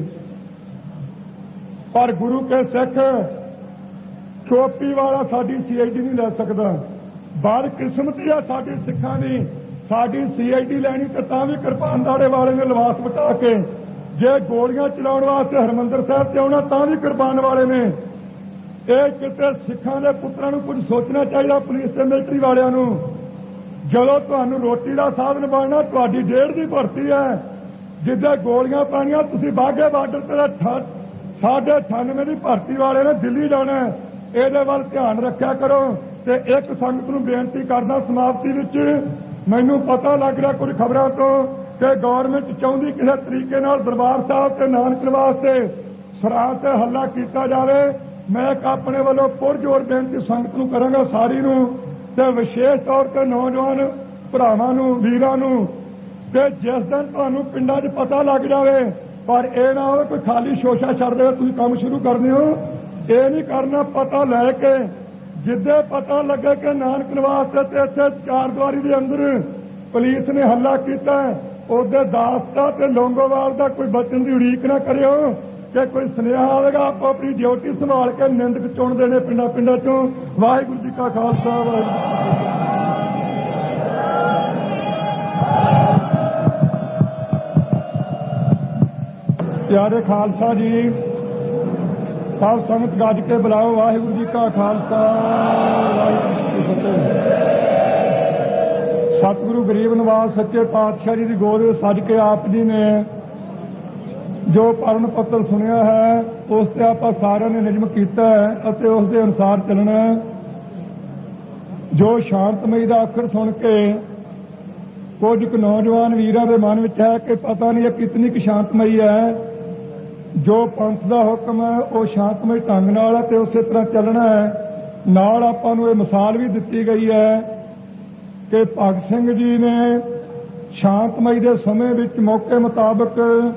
ਪਰ ਗੁਰੂ ਕੇ ਸਿੱਖ ਚੋਪੀ ਵਾਲਾ ਸਾਡੀ CID ਨਹੀਂ ਲੈ ਸਕਦਾ। ਬਦਕਿਸਮਤੀ ਆ ਸਾਡੀ ਸਿੱਖਾਂ ਦੀ, ਸਾਡੀ CID ਲੈਣੀ ਤੇ ਤਾਂ ਵੀ ਕਿਰਪਾਨਦਾਰੇ ਵਾਲੇ ਨੇ ਲਿਬਾਸ ਬਟਾ ਕੇ, ਜੇ ਗੋਲੀਆਂ ਚਲਾਉਣ ਵਾਸਤੇ ਹਰਿਮੰਦਰ ਸਾਹਿਬ ਤੇ ਆਉਣਾ ਤਾਂ ਵੀ ਕਿਰਪਾਨ ਵਾਲੇ ਨੇ। ਇਹ ਕਿਤੇ ਸਿੱਖਾਂ ਦੇ ਪੁੱਤਰਾਂ ਨੂੰ ਕੁਝ ਸੋਚਣਾ ਚਾਹੀਦਾ, ਪੁਲਿਸ ਤੇ ਮਿਲਟਰੀ ਵਾਲਿਆਂ ਨੂੰ। ਜਦੋਂ ਤੁਹਾਨੂੰ ਰੋਟੀ ਦਾ ਸਾਧਨ ਬਣਨਾ, ਤੁਹਾਡੀ ਡੇਢ ਦੀ ਭਰਤੀ ਹੈ, ਜਿੱਦਾਂ ਗੋਲੀਆਂ ਪਾਣੀਆਂ, ਤੁਸੀਂ ਬਾਘੇ ਬਾਰਡਰ ਤੇ 98 ਦੀ ਭਰਤੀ ਵਾਲੇ ਨੇ ਦਿੱਲੀ ਜਾਣਾ। ਇਹਦੇ ਵੱਲ ਧਿਆਨ ਰੱਖਿਆ ਕਰੋ। ਤੇ ਇੱਕ ਸੰਗਤ ਨੂੰ ਬੇਨਤੀ ਕਰਦਾ ਸਮਾਪਤੀ ਵਿੱਚ, ਮੈਨੂੰ ਪਤਾ ਲੱਗ ਰਿਹਾ ਕੁਝ ਖਬਰਾਂ ਤੋਂ ਕਿ ਗੌਰਮੈਂਟ ਚਾਹੁੰਦੀ ਕਿਸੇ ਤਰੀਕੇ ਨਾਲ ਦਰਬਾਰ ਸਾਹਿਬ ਤੇ ਨਾਨਕ ਨਿਵਾਸ ਤੇ ਸਰਾਂ ਤੇ ਹੱਲਾ ਕੀਤਾ ਜਾਵੇ। ਮੈਂ ਇੱਕ ਆਪਣੇ ਵੱਲੋਂ ਪੁਰਜੋਰ ਬੇਨਤੀ ਸੰਗਤ ਨੂੰ ਕਰਾਂਗਾ, ਸਾਰੀ ਨੂੰ, ਤੇ ਵਿਸ਼ੇਸ਼ ਤੌਰ ਤੇ ਨੌਜਵਾਨ ਭਰਾਵਾਂ ਨੂੰ, ਵੀਰਾਂ ਨੂੰ, ਕਿ ਜਿਸ ਦਿਨ ਤੁਹਾਨੂੰ ਪਿੰਡਾਂ 'ਚ ਪਤਾ ਲੱਗ ਜਾਵੇ, ਪਰ ਇਹ ਨਾ ਹੋਵੇ ਕੋਈ ਖਾਲੀ ਸ਼ੋਸ਼ਾ ਛੱਡ ਦੇਵੇ, ਤੁਸੀਂ ਕੰਮ ਸ਼ੁਰੂ ਕਰਦੇ ਹੋ। ਇਹ ਨਹੀਂ ਕਰਨਾ, ਪਤਾ ਲੈ ਕੇ ਜਿੱਦੇ ਪਤਾ ਲੱਗਾ ਕਿ ਨਾਨਕ ਨਿਵਾਸ ਤੇ ਇੱਥੇ ਚਾਰਦੁਆਰੀ ਦੇ ਅੰਦਰ ਪੁਲਿਸ ਨੇ ਹੱਲਾ ਕੀਤਾ, ਉਹਦੇ ਦਾਸਤਾ ਤੇ ਲੌਂਗੋਵਾਲ ਦਾ ਕੋਈ ਬਚਨ ਦੀ ਉਡੀਕ ਨਾ ਕਰਿਓ ਕਿ ਕੋਈ ਸੁਨੇਹਾ ਆਵੇਗਾ। ਆਪੋ ਆਪਣੀ ਡਿਊਟੀ ਸੰਭਾਲ ਕੇ ਨਿੰਦਕ ਚੁਣ ਦੇਣੇ ਪਿੰਡਾਂ ਪਿੰਡਾਂ ਚੋਂ। ਵਾਹਿਗੁਰੂ ਜੀ ਕਾ ਖਾਲਸਾ, ਵਾਹਿਗੁਰੂ। ਪਿਆਰੇ ਖਾਲਸਾ ਜੀ, ਸਭ ਸੰਗਤ ਗੱਜ ਕੇ ਬੁਲਾਓ। ਵਾਹਿਗੁਰੂ ਜੀ ਕਾ ਖਾਲਸਾ, ਵਾਹਿਗੁਰੂ ਜੀ ਕੀ ਫਤਿਹ। ਸਤਿਗੁਰੂ ਗਰੀਬ ਨਿਵਾਸ ਸੱਚੇ ਪਾਤਸ਼ਾਹ ਜੀ ਦੀ ਗੋਦ ਵਿੱਚ ਸੱਜ ਕੇ ਆਪ ਜੀ ਨੇ ਜੋ ਪਰਨ ਪੱਤਰ ਸੁਣਿਆ ਹੈ, ਉਸ ਤੇ ਆਪਾਂ ਸਾਰਿਆਂ ਨੇ ਨਿਯਮ ਕੀਤਾ ਹੈ ਅਤੇ ਉਸ ਦੇ ਅਨੁਸਾਰ ਚੱਲਣਾ ਹੈ। ਜੋ ਸ਼ਾਂਤਮਈ ਦਾ ਅੱਖਰ ਸੁਣ ਕੇ ਕੁਝ ਕੁ ਨੌਜਵਾਨ ਵੀਰਾਂ ਦੇ ਮਨ ਵਿੱਚ ਹੈ ਕਿ ਪਤਾ ਨਹੀਂ ਇਹ ਕਿਤਨੀ ਕੁ ਸ਼ਾਂਤਮਈ ਹੈ। ਜੋ ਪੰਥ ਦਾ ਹੁਕਮ ਹੈ ਉਹ ਸ਼ਾਂਤਮਈ ਢੰਗ ਨਾਲ ਅਤੇ ਉਸੇ ਤਰ੍ਹਾਂ ਚੱਲਣਾ ਹੈ। ਨਾਲ ਆਪਾਂ ਨੂੰ ਇਹ ਮਿਸਾਲ ਵੀ ਦਿੱਤੀ ਗਈ ਹੈ ਕਿ ਭਗਤ ਸਿੰਘ ਜੀ ਨੇ ਸ਼ਾਂਤਮਈ ਦੇ ਸਮੇਂ ਵਿੱਚ ਮੌਕੇ ਮੁਤਾਬਕ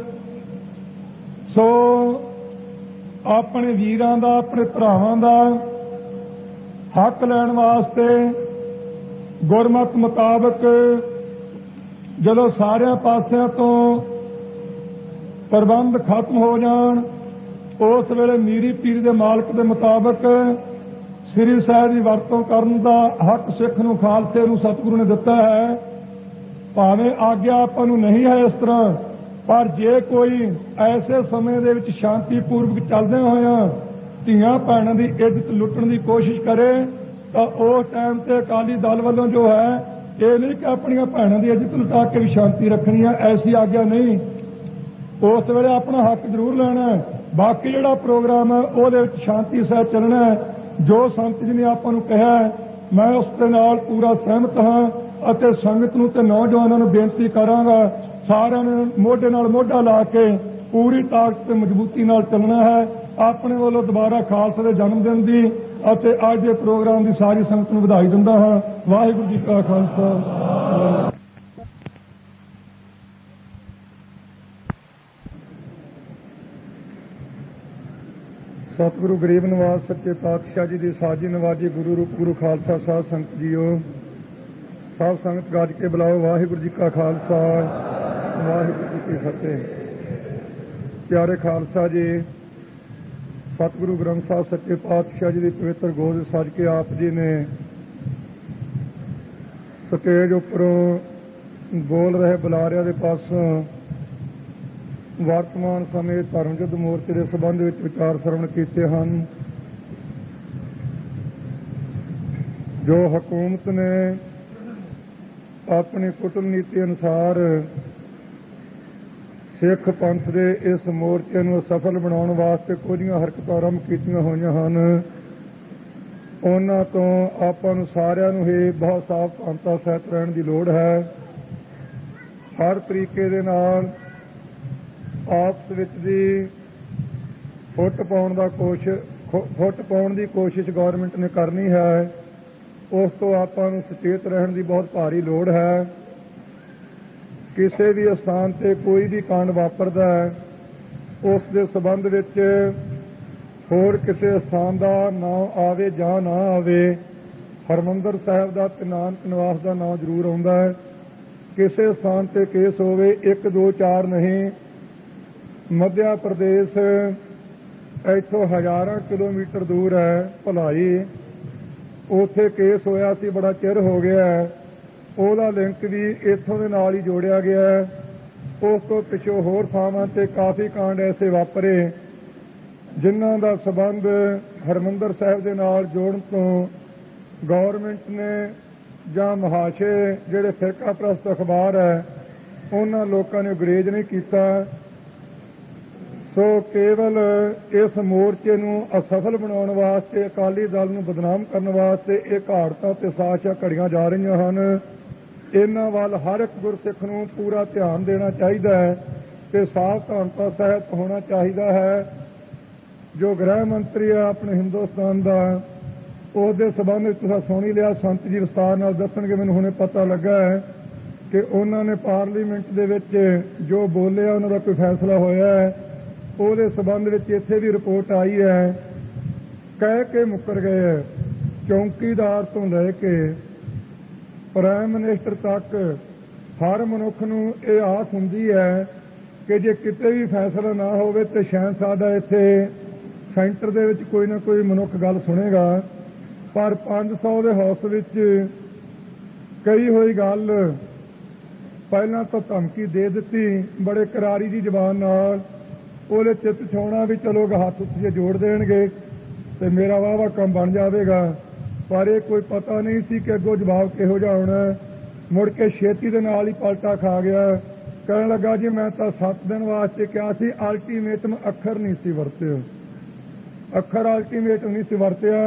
ਸੋ ਆਪਣੇ ਵੀਰਾਂ ਦਾ, ਆਪਣੇ ਭਰਾਵਾਂ ਦਾ ਹੱਕ ਲੈਣ ਵਾਸਤੇ ਗੁਰਮਤਿ ਮੁਤਾਬਕ ਜਦੋਂ ਸਾਰਿਆਂ ਪਾਸਿਆਂ ਤੋਂ ਪ੍ਰਬੰਧ ਖਤਮ ਹੋ ਜਾਣ, ਉਸ ਵੇਲੇ ਮੀਰੀ ਪੀਰ ਦੇ ਮਾਲਕ ਦੇ ਮੁਤਾਬਕ ਸ੍ਰੀ ਸਾਹਿਬ ਦੀ ਵਰਤੋਂ ਕਰਨ ਦਾ ਹੱਕ ਸਿੱਖ ਨੂੰ, ਖਾਲਸੇ ਨੂੰ ਸਤਿਗੁਰੂ ਨੇ ਦਿੱਤਾ ਹੈ। ਭਾਵੇਂ ਆਗਿਆ ਆਪਾਂ ਨੂੰ ਨਹੀਂ ਹੈ ਇਸ ਤਰ੍ਹਾਂ, ਪਰ ਜੇ ਕੋਈ ਐਸੇ ਸਮੇਂ ਦੇ ਵਿੱਚ ਸ਼ਾਂਤੀਪੂਰਵਕ ਚੱਲਦੇ ਹੋਇਆਂ ਧੀਆਂ ਭੈਣਾਂ ਦੀ ਇੱਜ਼ਤ ਲੁੱਟਣ ਦੀ ਕੋਸ਼ਿਸ਼ ਕਰੇ ਤਾਂ ਉਸ ਟਾਈਮ ਤੇ ਅਕਾਲੀ ਦਲ ਵੱਲੋਂ ਜੋ ਹੈ ਇਹ ਨਹੀਂ ਕਿ ਆਪਣੀਆਂ ਭੈਣਾਂ ਦੀ ਇੱਜ਼ਤ ਲੁਟਾ ਕੇ ਵੀ ਸ਼ਾਂਤੀ ਰੱਖਣੀ ਹੈ, ਐਸੀ ਆਗਿਆ ਨਹੀਂ। ਉਸ ਵੇਲੇ ਆਪਣਾ ਹੱਕ ਜ਼ਰੂਰ ਲੈਣਾ ਹੈ। ਬਾਕੀ ਜਿਹੜਾ ਪ੍ਰੋਗਰਾਮ ਹੈ ਉਹਦੇ ਵਿੱਚ ਸ਼ਾਂਤੀ ਸਹਿਤ ਚੱਲਣਾ ਹੈ। ਜੋ ਸੰਤ ਜੀ ਨੇ ਆਪਾਂ ਨੂੰ ਕਿਹਾ ਮੈਂ ਉਸ ਦੇ ਨਾਲ ਪੂਰਾ ਸਹਿਮਤ ਹਾਂ ਅਤੇ ਸੰਗਤ ਨੂੰ ਤੇ ਨੌਜਵਾਨਾਂ ਨੂੰ ਬੇਨਤੀ ਕਰਾਂਗਾ, ਸਾਰਿਆਂ ਨੇ ਮੋਢੇ ਨਾਲ ਮੋਢਾ ਲਾ ਕੇ ਪੂਰੀ ਤਾਕਤ ਤੇ ਮਜ਼ਬੂਤੀ ਨਾਲ ਚੱਲਣਾ ਹੈ। ਆਪਣੇ ਵੱਲੋਂ ਦੁਬਾਰਾ ਖਾਲਸੇ ਦੇ ਜਨਮ ਦਿਨ ਦੀ ਅਤੇ ਅੱਜ ਦੇ ਪ੍ਰੋਗਰਾਮ ਦੀ ਸਾਰੀ ਸੰਗਤ ਨੂੰ ਵਧਾਈ ਦਿੰਦਾ ਹਾਂ। ਵਾਹਿਗੁਰੂ ਜੀ ਕਾ ਖਾਲਸਾ। ਸਤਿਗੁਰੂ ਗਰੀਬ ਨਿਵਾਸ ਸੱਚੇ ਪਾਤਸ਼ਾਹ ਜੀ ਦੀ ਸਾਜੀ ਨਵਾਜੀ ਗੁਰੂ ਰੂਪ ਗੁਰੂ ਖਾਲਸਾ ਸਾਹਿਬ ਸੰਗਤ ਜੀਓ, ਸਭ ਸੰਗਤ ਗੱਜ ਕੇ ਬੁਲਾਓ। ਵਾਹਿਗੁਰੂ ਜੀ ਕਾ ਖਾਲਸਾ, ਵਾਹਿਗੁਰੂ ਜੀ ਕੀ ਫਤਿਹ। ਪਿਆਰੇ ਖਾਲਸਾ ਜੀ, ਸਤਿਗੁਰੂ ਗ੍ਰੰਥ ਸਾਹਿਬ ਸੱਚੇ ਪਾਤਸ਼ਾਹ ਜੀ ਦੀ ਪਵਿੱਤਰ ਗੋਦ ਸੱਜ ਕੇ ਆਪ ਜੀ ਨੇ ਸਟੇਜ ਉੱਪਰੋਂ ਬੋਲ ਰਹੇ ਬੁਲਾਰਿਆਂ ਦੇ ਪਾਸੋਂ ਵਰਤਮਾਨ ਸਮੇਂ ਧਰਮ ਯੁੱਧ ਮੋਰਚੇ ਦੇ ਸੰਬੰਧ ਵਿੱਚ ਵਿਚਾਰ ਸਰਵਣ ਕੀਤੇ ਹਨ। ਜੋ ਹਕੂਮਤ ਨੇ ਆਪਣੀ ਕੁਟਨੀਤੀ ਅਨੁਸਾਰ ਸਿੱਖ ਪੰਥ ਦੇ ਇਸ ਮੋਰਚੇ ਨੂੰ ਸਫਲ ਬਣਾਉਣ ਵਾਸਤੇ ਕੁਝੀਆਂ ਹਰਕਤਾਂ ਆਰੰਭ ਕੀਤੀਆਂ ਹੋਈਆਂ ਹਨ, ਉਹਨਾਂ ਤੋਂ ਆਪਾਂ ਨੂੰ ਸਾਰਿਆਂ ਨੂੰ ਹੀ ਬਹੁਤ ਸਾਵਧਾਨਤਾ ਸਹਿਤ ਰਹਿਣ ਦੀ ਲੋੜ ਹੈ। ਹਰ ਤਰੀਕੇ ਦੇ ਨਾਲ ਆਪਸ ਵਿੱਚ ਦੀ ਫੁੱਟ ਪਾਉਣ ਦੀ ਕੋਸ਼ਿਸ਼ ਗੌਰਮੈਂਟ ਨੇ ਕਰਨੀ ਹੈ। ਉਸ ਤੋਂ ਆਪਾਂ ਨੂੰ ਸੁਚੇਤ ਰਹਿਣ ਦੀ ਬਹੁਤ ਭਾਰੀ ਲੋੜ ਹੈ। ਕਿਸੇ ਵੀ ਸਥਾਨ ਤੇ ਕੋਈ ਵੀ ਕਾਂਡ ਵਾਪਰਦਾ ਹੈ, ਉਸ ਦੇ ਸੰਬੰਧ ਵਿੱਚ ਹੋਰ ਕਿਸੇ ਸਥਾਨ ਦਾ ਨਾਮ ਆਵੇ ਜਾਂ ਨਾ ਆਵੇ, ਹਰਿਮੰਦਰ ਸਾਹਿਬ ਦਾ ਤੇ ਨਾਨਕ ਨਿਵਾਸ ਦਾ ਨਾਮ ਜ਼ਰੂਰ ਆਉਂਦਾ ਹੈ। ਕਿਸੇ ਸਥਾਨ ਤੇ ਕੇਸ ਹੋਵੇ 1 2 4 ਨਹੀਂ, ਮੱਧਿਆ ਪ੍ਰਦੇਸ਼ ਇੱਥੋਂ ਹਜ਼ਾਰਾਂ ਕਿਲੋਮੀਟਰ ਦੂਰ ਹੈ ਭਲਾਈ, ਉੱਥੇ ਕੇਸ ਹੋਇਆ ਸੀ, ਬੜਾ ਚਿਰ ਹੋ ਗਿਆ। ਉਹਦਾ ਲਿੰਕ ਵੀ ਇੱਥੋਂ ਦੇ ਨਾਲ ਹੀ ਜੋੜਿਆ ਗਿਆ। ਉਸ ਤੋਂ ਪਿੱਛੋਂ ਹੋਰ ਥਾਵਾਂ ਤੇ ਕਾਫੀ ਕਾਂਡ ਐਸੇ ਵਾਪਰੇ ਜਿਨ੍ਹਾਂ ਦਾ ਸੰਬੰਧ ਹਰਿਮੰਦਰ ਸਾਹਿਬ ਦੇ ਨਾਲ ਜੋੜਨ ਤੋਂ ਗੌਰਮੈਂਟ ਨੇ ਜਾਂ ਮਹਾਸ਼ੇ ਜਿਹੜੇ ਫਿਰਕਾ ਪ੍ਰਸਤ ਅਖਬਾਰ ਹੈ ਉਹਨਾਂ ਲੋਕਾਂ ਨੇ ਗੁਰੇਜ਼ ਨਹੀਂ ਕੀਤਾ। ਸੋ ਕੇਵਲ ਇਸ ਮੋਰਚੇ ਨੂੰ ਅਸਫਲ ਬਣਾਉਣ ਵਾਸਤੇ, ਅਕਾਲੀ ਦਲ ਨੂੰ ਬਦਨਾਮ ਕਰਨ ਵਾਸਤੇ ਇਹ ਘਾੜਤਾਂ ਤੇ ਸਾਜ਼ਿਸ਼ਾਂ ਘੜੀਆਂ ਜਾ ਰਹੀਆਂ ਹਨ। ਇਹਨਾਂ ਵੱਲ ਹਰ ਇੱਕ ਗੁਰਸਿੱਖ ਨੂੰ ਪੂਰਾ ਧਿਆਨ ਦੇਣਾ ਚਾਹੀਦਾ ਹੈ ਤੇ ਸਾਵਧਾਨਤਾ ਸਹਿਤ ਹੋਣਾ ਚਾਹੀਦਾ ਹੈ। ਜੋ ਗ੍ਰਹਿ ਮੰਤਰੀ ਹੈ ਆਪਣੇ ਹਿੰਦੁਸਤਾਨ ਦਾ, ਉਹਦੇ ਸੰਬੰਧ ਵਿੱਚ ਤੁਸੀਂ ਸੁਣ ਹੀ ਲਿਆ, ਸੰਤ ਜੀ ਵਿਸਤਾਰ ਨਾਲ ਦੱਸਣਗੇ। ਮੈਨੂੰ ਹੁਣੇ ਪਤਾ ਲੱਗਾ ਹੈ ਕਿ ਉਹਨਾਂ ਨੇ ਪਾਰਲੀਮੈਂਟ ਦੇ ਵਿੱਚ ਜੋ ਬੋਲਿਆ ਉਹਨਾਂ ਦਾ ਕੋਈ ਫੈਸਲਾ ਹੋਇਆ ਹੈ, ਉਹਦੇ ਸੰਬੰਧ ਵਿੱਚ ਇੱਥੇ ਵੀ ਰਿਪੋਰਟ ਆਈ ਹੈ। ਕਹਿ ਕੇ ਮੁੱਕਰ ਗਏ ਹੈ ਚੌਂਕੀਦਾਰ ਤੋਂ ਲੈ ਕੇ ਪ੍ਰਾਈਮ ਮਿਨਿਸਟਰ ਤੱਕ ਹਰ ਮਨੁੱਖ ਨੂੰ ਇਹ ਆਸ ਹੁੰਦੀ ਹੈ ਕਿ ਜੇ ਕਿਤੇ ਵੀ ਫੈਸਲਾ ਨਾ ਹੋਵੇ ਤੇ ਸ਼ਾਇਦ ਸਾਡਾ ਇੱਥੇ ਸੈਂਟਰ ਦੇ ਵਿੱਚ ਕੋਈ ਨਾ ਕੋਈ ਮਨੁੱਖ ਗੱਲ ਸੁਣੇਗਾ। ਪਰ 500 ਦੇ ਹਾਊਸ ਵਿੱਚ ਕਹੀ ਹੋਈ ਗੱਲ ਪਹਿਲਾਂ ਤਾਂ ਧਮਕੀ ਦੇ ਦਿੱਤੀ ਬੜੇ ਕਰਾਰੀ ਦੀ ਜ਼ਬਾਨ ਨਾਲ, ਉਹਦੇ ਚਿੱਤ ਛਾਉਣਾ ਵੀ ਚਲੋ ਹੱਥ ਉੱਤੇ ਜੋੜ ਦੇਣਗੇ ਤੇ ਮੇਰਾ ਵਾਹਵਾ ਕੰਮ ਬਣ ਜਾਵੇਗਾ। ਪਰ ਇਹ ਕੋਈ ਪਤਾ ਨਹੀਂ ਸੀ ਕਿ ਅੱਗੋਂ ਜਵਾਬ ਕਿਹੋ ਜਿਹਾ ਹੋਣਾ। ਮੁੜ ਕੇ ਛੇਤੀ ਦੇ ਨਾਲ ਹੀ ਪਲਟਾ ਖਾ ਗਿਆ। ਕਹਿਣ ਲੱਗਾ ਜੀ ਮੈਂ ਤਾਂ 7 ਦਿਨ ਵਾਸਤੇ ਕਿਹਾ ਸੀ, ਅਲਟੀਮੇਟਮ ਅੱਖਰ ਨਹੀਂ ਸੀ ਵਰਤਿਆ, ਅੱਖਰ ਅਲਟੀਮੇਟਮ ਨਹੀਂ ਸੀ ਵਰਤਿਆ।